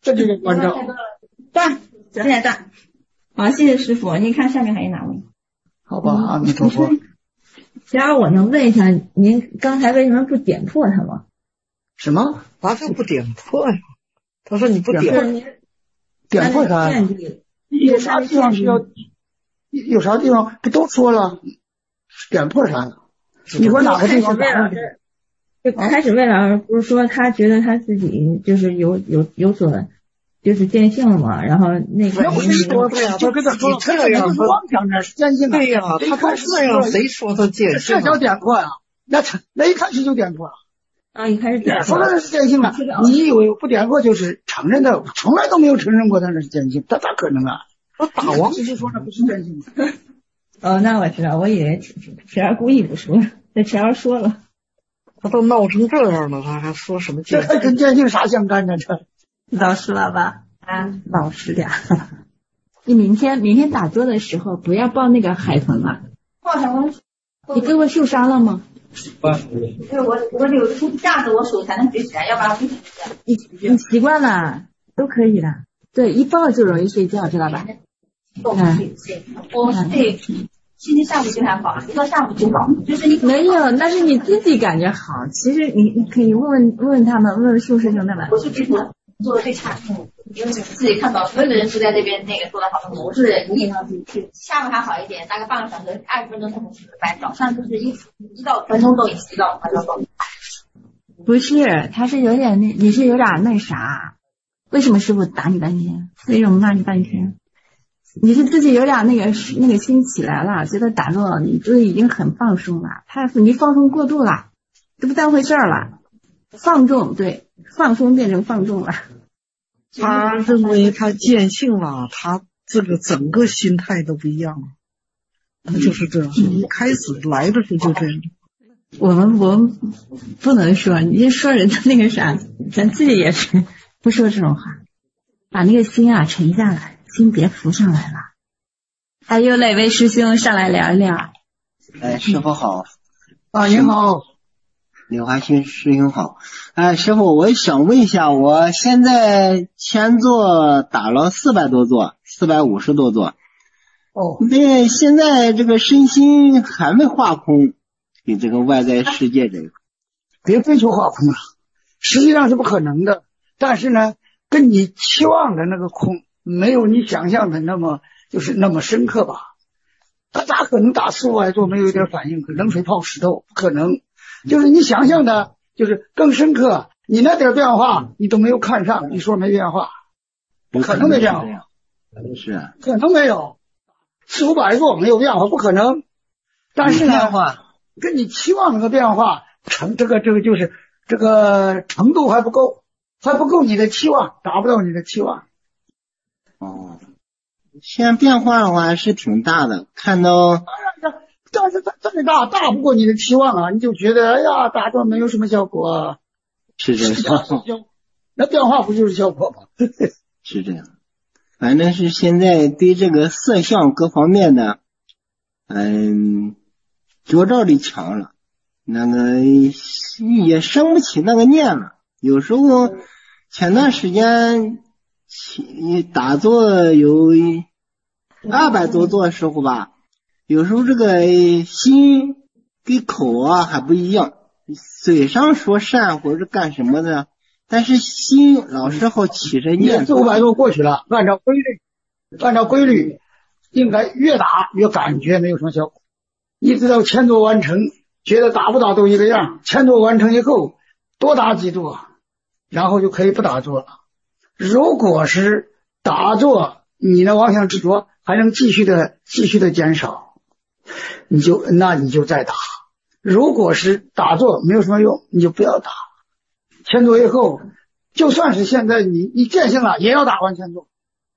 Speaker 2: 这就是关照。
Speaker 5: 断，现在断。好，谢谢师傅。您看下面还有哪位？
Speaker 2: 好吧，阿弥陀佛。
Speaker 5: 只要我能问一下，您刚才为什么不点破他吗？
Speaker 2: 什么？
Speaker 3: 啥叫不点破呀？他说你不点破，
Speaker 2: 点破啥？有啥地方需要？有啥地方不都说了？点破啥呢？你说哪个地方？
Speaker 5: 就开始魏老师不是说他觉得他自己就是有有有所就是见性了嘛，然后那个
Speaker 3: 谁说的呀？
Speaker 2: 就跟他说这样，妄想着是见性啊。
Speaker 3: 对呀，他他这样谁说他见性？
Speaker 2: 这叫点破呀？那那一开始就点破了。
Speaker 5: 啊，一开始点
Speaker 2: 破了，那是见性了。你以为不点破就是承认的？从来都没有承认过他那是见性，他咋可能啊？我打王直接说那不是见性。
Speaker 5: 哦，那我知道，我以为池儿故意不说，这池儿说了。
Speaker 3: 他都闹成这样了，他还说什么见性？
Speaker 2: 这跟见性啥相干呢？这
Speaker 8: 老实了吧？啊，老实点。你明天明天打坐的时候不要抱那个海豚了。
Speaker 5: 抱什么？
Speaker 8: 你胳膊受伤了吗？
Speaker 5: 因为我我有这样子我手才能举起来，要不然我不举起来。
Speaker 8: 你你习惯了都可以的。对，一抱就容易睡觉，知道吧？
Speaker 5: 嗯，我对。星期上午就还好，一到下午就好，就是你
Speaker 8: 没有，那是你自己感觉好。其实你你可以问问问问他们，问问术士兄弟们。
Speaker 5: 我是觉得做的最差，因为自己看到所有的人都在这边那个做的好的，我是一上去去，下午还好一点，大概半个小时、二十分钟才能洗个白，早上就是一一到分钟都一到晚上都。
Speaker 8: 不是，他是有点那，你是有点那啥。为什么师傅打你半天？为什么骂你半天？你是自己有点那个那个心起来了，觉得打坐你就已经很放松了，他你放松过度了，这不当回事儿了。放纵，对，放松变成放纵了。
Speaker 3: 他认为他见性了，他这个整个心态都不一样了，他就是这样。一开始来的时候就这样。
Speaker 8: 我们我们不能说，你说人的那个啥，咱自己也是不说这种话，把那个心啊沉下来。心别浮上来了。还有哪位师兄上来聊一聊？
Speaker 11: 哎，师傅好。
Speaker 2: 啊，您好。
Speaker 11: 柳华新师兄好。哎，师傅，我想问一下，我现在前座打了四百多座，四百五十多座。
Speaker 2: 哦。
Speaker 11: 那现在这个身心还没化空，给这个外在世界这个。
Speaker 2: 别追求化空了，实际上是不可能的。但是呢，跟你期望的那个空。没有你想象的那么就是那么深刻吧？他咋可能打四百座没有一点反应？冷水泡石头不可能。就是你想象的，就是更深刻。你那点变化你都没有看上，你说没变化？不可能没变化，
Speaker 11: 是
Speaker 2: 可能没有四五百座没有变化，不可能。但是呢，跟你期望那个变化成这个这个就是这个程度还不够，还不够你的期望，达不到你的期望。
Speaker 11: 哦，现在变化的话是挺大的，看到，
Speaker 2: 但是再大大不过你的期望啊，你就觉得哎呀，打坐没有什么效果、啊，
Speaker 11: 是这样，
Speaker 2: 那变化不就是效果吗？
Speaker 11: 是这样，反正是现在对这个色相各方面的，嗯，觉照力强了，那个也生不起那个念了，有时候前段时间。打坐有二百多座的时候吧，有时候这个心跟口啊还不一样，嘴上说善或者是干什么的，但是心老是好起着念。
Speaker 2: 四五百多过去了，按照规律，按照规律，应该越打越感觉没有什么效果，一直到千座完成，觉得打不打都一个样，千座完成以后多打几座，然后就可以不打坐了。如果是打坐，你的妄想执着还能继续的继续的减少，你就那你就再打。如果是打坐没有什么用，你就不要打。千座以后，就算是现在你你见性了，也要打完千座。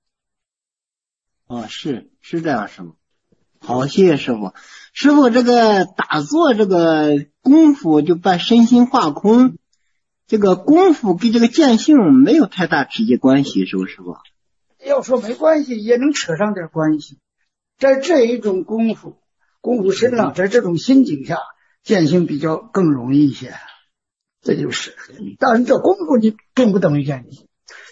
Speaker 11: 哦，是是这样，师傅。好，谢谢师傅。师傅，这个打坐这个功夫就把身心化空。这个功夫跟这个见性没有太大直接关系，是不是吧？
Speaker 2: 要说没关系，也能扯上点关系。在这一种功夫，功夫深了，在这种心境下，见性比较更容易一些。这就是，但是这功夫你并不等于见性。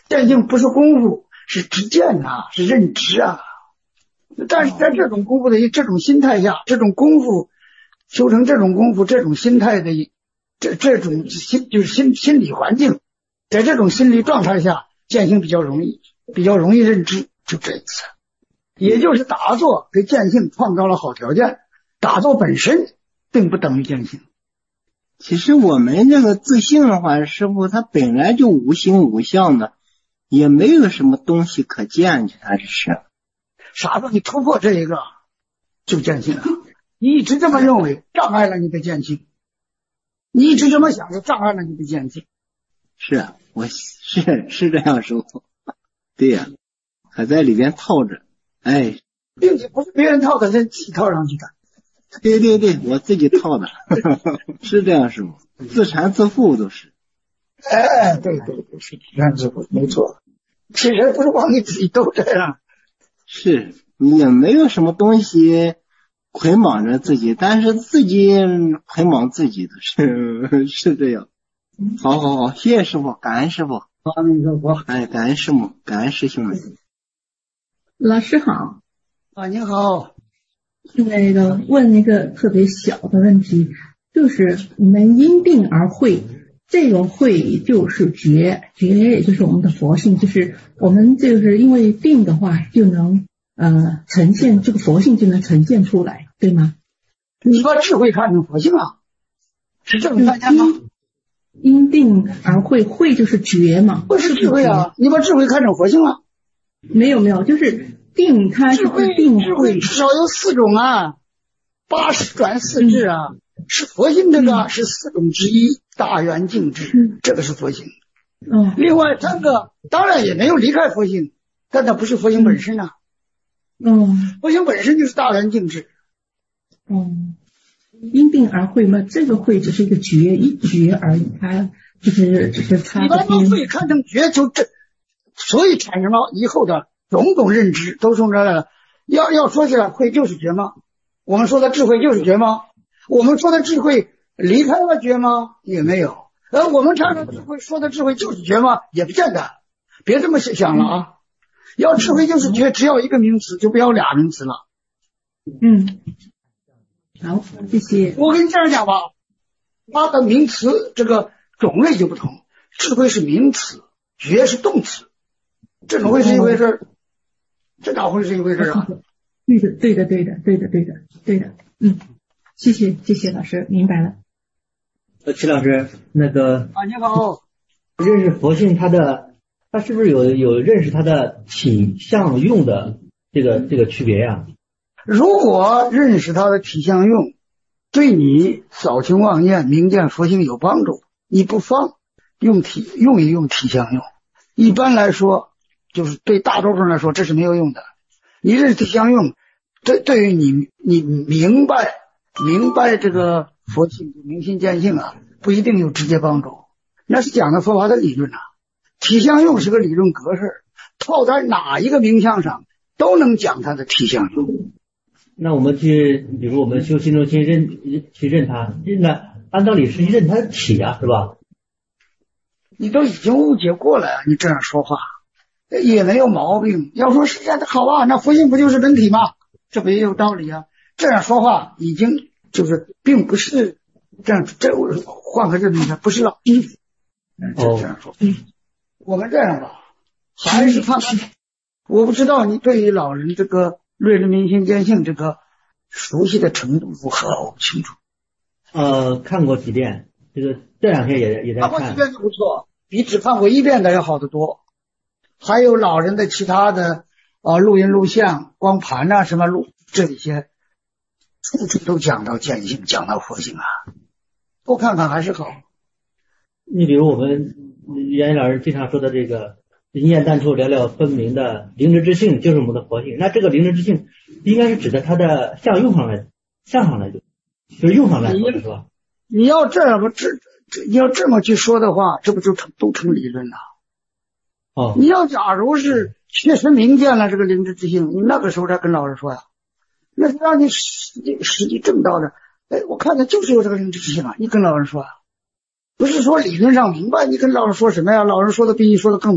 Speaker 2: 见性不是功夫，是知见呐、啊，是认知啊。但是在这种功夫的这种心态下，这种功夫修成这种功夫，这种心态的这这种心就是心心理环境，在这种心理状态下，见性比较容易，比较容易认知，就这一次。也就是打坐给见性创造了好条件，打坐本身并不等于见性。
Speaker 11: 其实我们这个自性的话，师父他本来就无形无相的，也没有什么东西可见，他这是。
Speaker 2: 啥时候你突破这一个就见性了？你一直这么认为，障碍了你的见性；你一直这么想，就障碍了你的见性。
Speaker 11: 是啊，我是是这样说，对呀、啊，还在里边套着，哎，
Speaker 2: 并且不是别人套的，是自己套上去的。
Speaker 11: 对对对，我自己套的，是这样说，自缠自缚都是。
Speaker 2: 哎，对对对，是自缠自缚，没错。其实不是光你自己都这样。
Speaker 11: 是你也没有什么东西捆绑着自己，但是自己捆绑自己的是是这样。好好好，谢谢师傅，感恩师傅。
Speaker 2: 阿弥陀佛。
Speaker 11: 哎，感恩师母，感恩师兄们。
Speaker 5: 老师好。
Speaker 2: 啊，您好。
Speaker 5: 那个问一个特别小的问题，就是我们因定而会。这个会就是觉，觉也就是我们的佛性，就是我们就是因为定的话，就能呃呈现这个佛性，就能呈现出来，对吗？
Speaker 2: 你把智慧看成佛性啊，是这种概念吗？
Speaker 5: 因定而会，会就是觉嘛，
Speaker 2: 不是智慧啊，你把智慧看成佛性了？
Speaker 5: 没有没有，就是定，它是定
Speaker 2: 智慧至少有四种啊，八十转四智啊。嗯，是佛性，这个、嗯、是四种之一，大圆净智、嗯，这个是佛性。
Speaker 5: 嗯，
Speaker 2: 另外三个当然也没有离开佛性，但它不是佛性本身啊。
Speaker 5: 嗯，
Speaker 2: 佛性本身就是大圆净智。
Speaker 5: 嗯，因定而会嘛，这个会只是一个觉，一觉而已，它就是只是它。
Speaker 2: 你把这个会看成觉，就这，所以产生了以后的种种认知，都从这来了。要要说起来，会就是觉吗？我们说的智慧就是觉吗？我们说的智慧离开了觉吗？也没有。而我们常常智慧说的智慧就是觉吗？也不见得。别这么想了啊！要智慧就是觉，只要一个名词，就不要俩名词了。
Speaker 5: 嗯，好，谢谢。
Speaker 2: 我跟你这样讲吧，它的名词这个种类就不同。智慧是名词，觉是动词，这怎么会是一回事？这哪会是一回事啊？
Speaker 5: 对的，对的，对的，对的，对的，对的。嗯。谢谢谢谢老师，明白了。
Speaker 10: 呃，齐老师，那个
Speaker 2: 啊，你好，
Speaker 10: 认识佛性，它的它是不是有有认识它的体相用的这个这个区别呀、啊？
Speaker 2: 如果认识它的体相用，对你扫清妄念、明见佛性有帮助，你不妨用体用一用体相用。一般来说，就是对大多数人来说，这是没有用的。你认识体相用，对对于你你明白。明白这个佛性明心见性啊，不一定有直接帮助，那是讲的佛法的理论啊。体相用是个理论格式，套在哪一个名相上都能讲它的体相用。
Speaker 10: 那我们去，比如我们修心中心认去认它，认它按道理是认它的体啊，是吧？
Speaker 2: 你都已经误解过了，你这样说话也没有毛病。要说实在的好啊，那佛性不就是本体吗？这不也有道理啊？这样说话已经就是并不是这样，这换个这种不是老师这样说。嗯，我们这样吧，还是看看。我不知道你对于老人这个瑞人明心见性这个熟悉的程度如何，我不清楚。
Speaker 10: 呃，看过几遍，这个这两天也也在看。
Speaker 2: 看过几遍就不错，比只看过一遍的要好得多。还有老人的其他的啊录音录像、光盘啊什么录这些。处处都讲到见性，讲到佛性啊，多看看还是好。
Speaker 10: 你比如我们袁老师经常说的这个阴焰淡处了了分明的灵知之性，就是我们的佛性。那这个灵知之性应该是指的它的相用上来，相上来就就是用上来说是吧？
Speaker 2: 你要这样不这这你要这么去说的话，这不就成都成理论了？
Speaker 10: 哦，
Speaker 2: 你要假如是确实明见了这个灵知之性，你那个时候才跟老师说呀。那是让你实际实际证到的，哎，我看的就是有这个灵知之性啊！你跟老人说啊，不是说理论上明白，你跟老人说什么呀？老人说的比你说的更明白，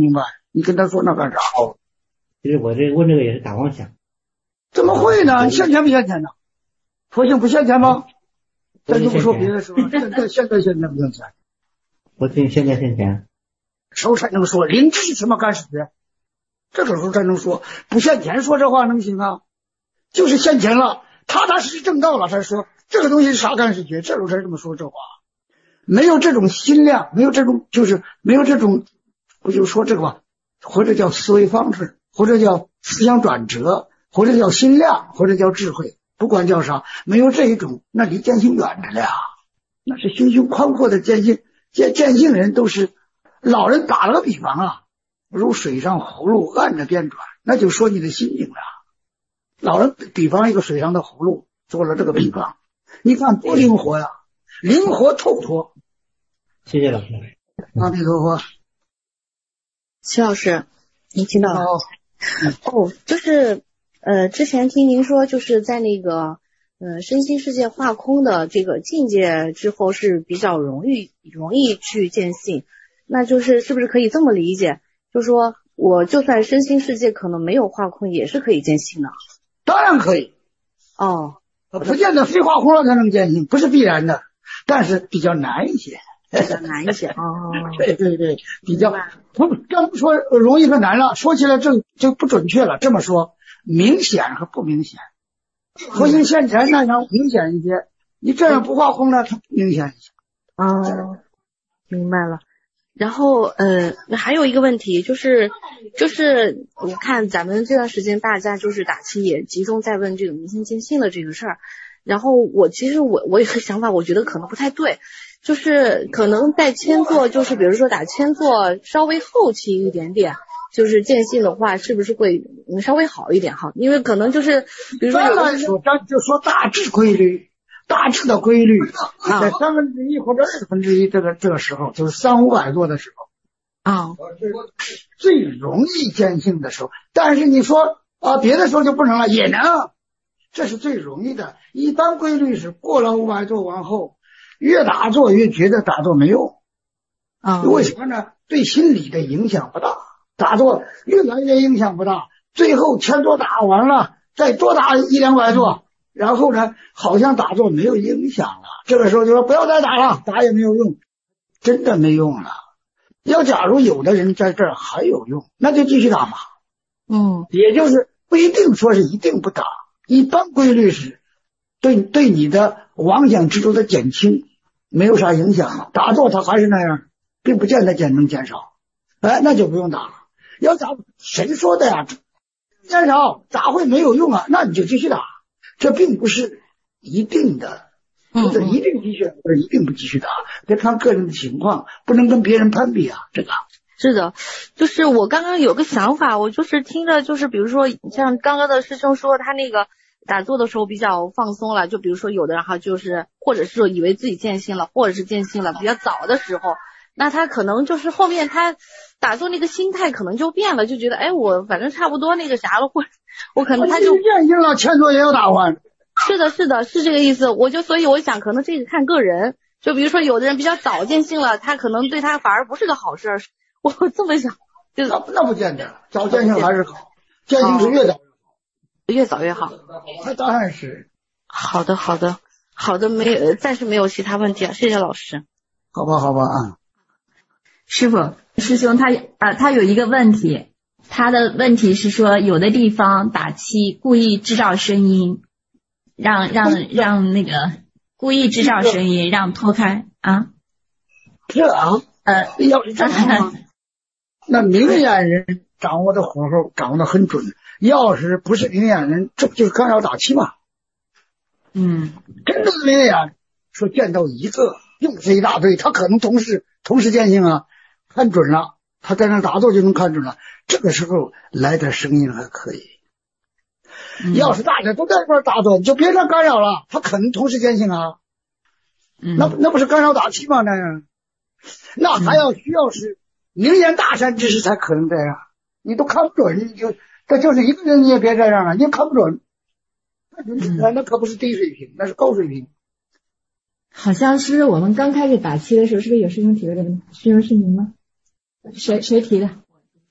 Speaker 2: 你跟他说那干啥？
Speaker 10: 其实我这问这个也是打妄想。
Speaker 2: 怎么会呢？现钱不现钱呢？佛性不现钱吗？咱就不说别的时候，现在现在现在不现钱。
Speaker 10: 佛性现在现钱。
Speaker 2: 时候才能说灵知什么干死的，这个时候才能说不现钱，说这话能行啊？就是现钱了，踏踏实实正道了，才说这个东西是啥干是绝，这时候才这么说这话。没有这种心量，没有这种就是没有这种，不就说这个吧，或者叫思维方式，或者叫思想转折，或者叫心量，或者叫智慧，不管叫啥，没有这一种，那离见性远着了呀。那是心胸宽阔的见性，见见性人都是。老人打了个比方啊，如水上葫芦按着边转，那就说你的心境了。老人比方一个水上的葫芦，做了这个比方，你看多灵活呀，灵活透脱。
Speaker 10: 谢谢老师。
Speaker 2: 阿弥陀佛。
Speaker 12: 齐老师，您听到了？哦，哦，就是呃，之前听您说，就是在那个呃身心世界化空的这个境界之后，是比较容易容易去见性。那就是是不是可以这么理解？就是说我就算身心世界可能没有化空，也是可以见性的。
Speaker 2: 当然可以。
Speaker 12: 哦，
Speaker 2: 不见得非化空了才能见性，不是必然的，但是比较难一些。
Speaker 12: 比较难一些。哦，
Speaker 2: 对对对，比较不刚不说容易和难了，说起来这就不准确了。这么说，明显和不明显，佛性现前那样明显一些，你这样不化空呢，它不明显一些。
Speaker 12: 哦，明白了。然后呃还有一个问题就是就是我看咱们这段时间大家就是打气也集中在问这个明心见性的这个事儿，然后我其实我我有个想法，我觉得可能不太对，就是可能在千座就是比如说打千座稍微后期一点点，就是见性的话是不是会稍微好一点哈？因为可能就是比如说有的
Speaker 2: 说咱就说大致规律。大致的规律，在三分之一或者二分之一这个这个时候，就是三五百座的时候，
Speaker 12: 啊，
Speaker 2: 最容易见性的时候。但是你说啊，别的时候就不能了，也能，这是最容易的。一般规律是过了五百座往后，越打坐越觉得打坐没用
Speaker 12: 啊。
Speaker 2: 为什么呢？对心理的影响不大，打坐越来越影响不大。最后千座打完了，再多打一两百座。然后呢，好像打坐没有影响了，这个时候就说不要再打了，打也没有用，真的没用了。要假如有的人在这儿还有用，那就继续打嘛。
Speaker 12: 嗯，
Speaker 2: 也就是不一定说是一定不打，一般规律是对对你的妄想之中的减轻没有啥影响，打坐它还是那样，并不见得减能减少，哎，那就不用打了。要打谁说的呀？减少咋会没有用啊？那你就继续打。这并不是一定的，或者一定继续，或者一定不继续打，得看个人的情况，不能跟别人攀比啊。这个
Speaker 12: 是的，就是我刚刚有个想法，我就是听着，就是比如说像刚刚的师兄说，他那个打坐的时候比较放松了，就比如说有的人哈，就是或者是说以为自己见性了，或者是见性了比较早的时候，那他可能就是后面他打坐那个心态可能就变了，就觉得哎，我反正差不多那个啥了，或我可能他就
Speaker 2: 见性了，千座也要打完。
Speaker 12: 是的，是的，是这个意思。我就所以我想，可能这个看个人。就比如说，有的人比较早见性了，他可能对他反而不是个好事儿。我这么想，就
Speaker 2: 那那不见得，早见性还是好，见性是越早
Speaker 12: 越早越好。
Speaker 2: 那当然是。
Speaker 12: 好的，好的，好的，没有，暂时没有其他问题了，谢谢老师。
Speaker 2: 好吧，好吧啊。
Speaker 8: 师傅，师兄他啊，他有一个问题。他的问题是说，有的地方打气故意制造声音，让让让那个故意制造声音，让脱开啊。
Speaker 2: 这啊，
Speaker 8: 呃，
Speaker 2: 要是这样，那明眼人掌握的火候掌握的很准，要是不是明眼人，这不就是干扰打气吗？
Speaker 8: 嗯，
Speaker 2: 真正的明眼说见到一个，又是一大堆，他可能同时同时见性啊，看准了。他在那打坐就能看准了，这个时候来点声音还可以。嗯、要是大家都在一块打坐，你就别让干扰了，他可能同时见性啊。
Speaker 8: 嗯、
Speaker 2: 那那不是干扰打气吗？那样，那还要需要是明眼大善之士才可能这样。你都看不准，你就这就是一个人，你也别这样了，你也看不准。那那可不是低水平，那是高水平。
Speaker 5: 好像是我们刚开始打气的时候，是不是有师兄提过这个问题？师兄是您吗？谁谁提的？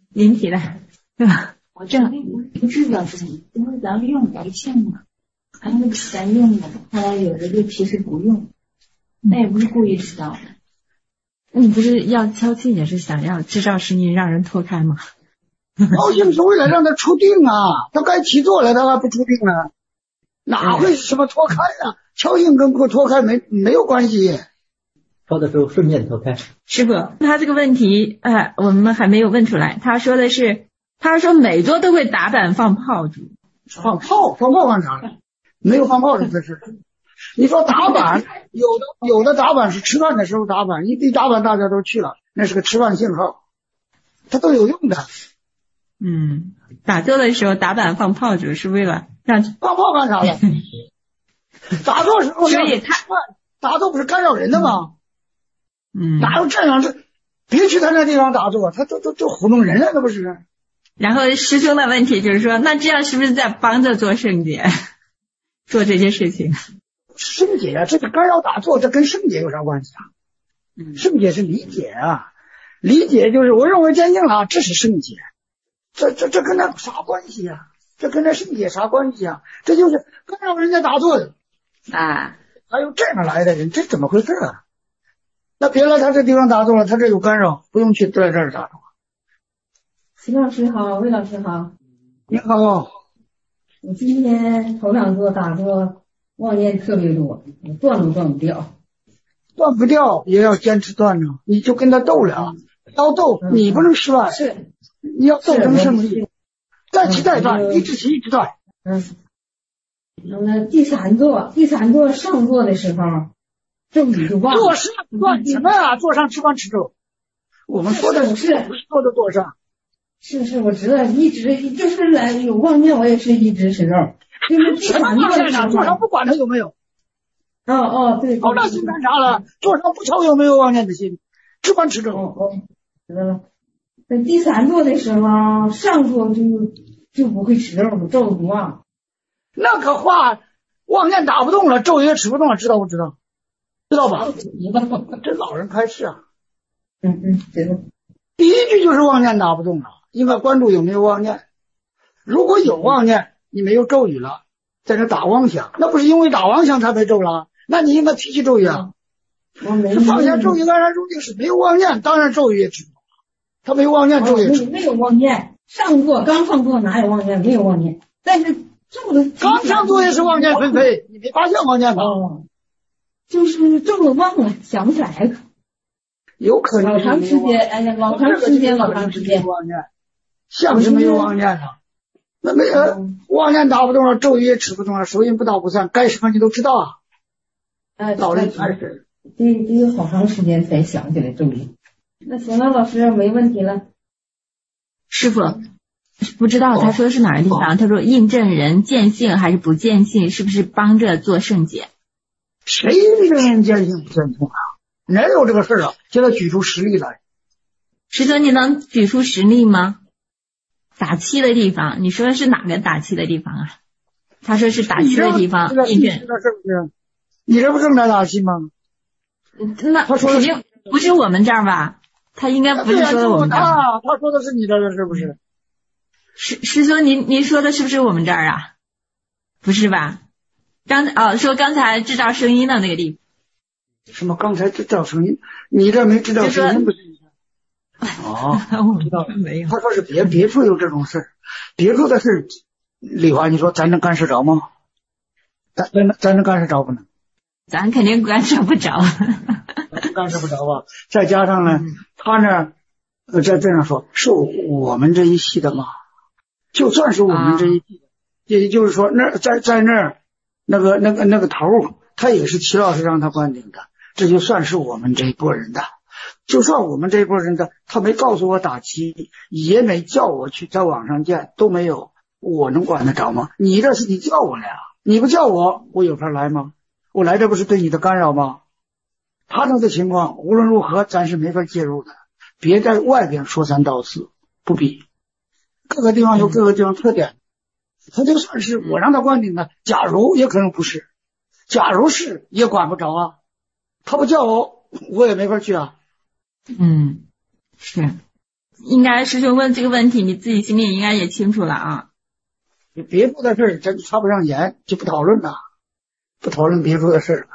Speaker 8: 引起的，对吧？
Speaker 5: 我这不治疗是什么？因为咱们用不性嘛，还有咱用的，后来有的就其实不用，那也不是故意知道的。
Speaker 8: 你不是要敲磬也是想要制造声音让人脱开吗？
Speaker 2: 高兴是为了让他出定啊，他该起坐了，他还不出定呢，哪会什么脱开啊？敲磬跟不脱开没没有关系。
Speaker 10: 敲的时候顺便脱开。
Speaker 8: 师傅，他这个问题，呃，我们还没有问出来。他说的是，他说每桌都会打板放炮竹，
Speaker 2: 放炮放炮干啥？没有放炮这个事。你说打板，有的有的打板是吃饭的时候打板，一一打板大家都去了，那是个吃饭信号，它都有用的。
Speaker 8: 嗯，打坐的时候打板放炮竹是为了让
Speaker 2: 放炮干啥了？打坐时候
Speaker 8: 所以他
Speaker 2: 打坐不是干扰人的吗？
Speaker 8: 嗯，
Speaker 2: 哪有这样的？别去他那地方打坐，他都都都糊弄人了，那不是？
Speaker 8: 然后师兄的问题就是说，那这样是不是在帮着做圣洁，做这些事情？
Speaker 2: 圣洁啊，这个干扰打坐，这跟圣洁有啥关系啊？
Speaker 8: 嗯，
Speaker 2: 圣洁是理解啊，理解就是我认为坚定了，这是圣洁。这这这跟那啥关系啊？这跟那圣洁啥关系啊？这就是干扰人家打坐的
Speaker 8: 啊！
Speaker 2: 还有这样来的人，这怎么回事啊？那别来他这地方打坐了，他这有干扰，不用去在这儿打坐。
Speaker 13: 徐老师好，魏老师好。
Speaker 2: 你好。
Speaker 13: 我今天头两座打坐妄念特别多，我断都断不掉。
Speaker 2: 断不掉也要坚持断呢，你就跟他斗了，要斗你不能失败。
Speaker 13: 是。
Speaker 2: 你要斗成胜利，再起再断，一直起一直断。
Speaker 13: 嗯，那第三座，第三座上座的时候，咒语就忘了。
Speaker 2: 坐上断什么呀？坐上吃饭吃咒。我们说的
Speaker 13: 是
Speaker 2: 不是说的坐上。
Speaker 13: 是是，我知道，一直就是来有妄念，我也是一直吃咒。就是第三座的时候，
Speaker 2: 坐上不管他有没有。
Speaker 13: 哦哦，对。
Speaker 2: 好那心干啥了？坐上不瞧有没有妄念的心，吃饭吃咒。
Speaker 13: 哦哦，知道了。在第三座的时候，上座就就不会吃咒了，咒不忘。
Speaker 2: 那个话，妄念打不动了，咒也吃不动了，知道不知道？知道吧？这老人开示啊。
Speaker 13: 嗯嗯，知道。
Speaker 2: 第一句就是妄念打不动了，应该关注有没有妄念。如果有妄念，你没有咒语了，在这打妄想，那不是因为打妄想才没咒了？那你应该提起咒语啊。
Speaker 13: 我没
Speaker 2: 放下咒语，安然入定是没有妄念，当然咒语也吃不动。他没妄念，咒也吃。
Speaker 13: 没有妄念，上座刚上座哪有妄念？没有妄念，但是咒的
Speaker 2: 刚上座也是妄念纷飞，你没发现妄念吗？
Speaker 13: 哦，就是咒的忘了，想不起来了。
Speaker 2: 有可能
Speaker 13: 老长时间，哎呀，老长时间，老长时间。
Speaker 2: 妄念，像是没有妄念了。那没有妄念打不动了，咒语也吃不动了，手印不到不散，该什么你都知道啊。
Speaker 13: 哎，
Speaker 2: 老人开始。
Speaker 13: 这这有好长时间才想起来咒语。那行了，老师没问题了。
Speaker 8: 师傅，不知道他说的是哪个地方？他说印证人见性还是不见性，是不是帮着做圣洁？
Speaker 2: 谁印证人见性不见性啊？哪有这个事啊？现在举出实例来。
Speaker 8: 师兄，你能举出实例吗？打气的地方，你说的是哪个打气的地方啊？他说是打气的地方印证。
Speaker 2: 你这不正在打气吗？
Speaker 8: 那肯定不是我们这儿吧？他应该不是说的我们这儿。
Speaker 2: 啊，他说的是你这儿是不是？
Speaker 8: 师师兄，您您说的是不是我们这儿啊？不是吧？刚哦，说刚才制造声音的那个地方。
Speaker 2: 什么？刚才制造声音？你这没制造声音不是？哦，
Speaker 8: 我知道没有。
Speaker 2: 他说是别别处有这种事，别处的事，丽华，你说咱能干涉着吗？咱咱咱能干涉着不能？
Speaker 8: 咱肯定干涉不着。
Speaker 2: 干涉不着吧？再加上呢，他呢，呃，在这样说，是我们这一系的嘛？就算是我们这一系的，也就是说，那在在那儿，那个那个那个头，他也是齐老师让他关顶的，这就算是我们这一波人的。就算我们这一波人的，他没告诉我打七，也没叫我去在网上见，都没有，我能管得着吗？你这是你叫我来啊，你不叫我，我有法来吗？我来这不是对你的干扰吗？他这个情况无论如何咱是没法介入的，别在外边说三道四，不必。各个地方有各个地方特点，他就算是我让他关顶的，假如也可能不是，假如是也管不着啊，他不叫我，我也没法去啊。
Speaker 8: 嗯，是。 应该师兄问这个问题，你自己心里应该也清楚了啊。
Speaker 2: 别处的事儿真插不上言，就不讨论了，不讨论别处的事儿了。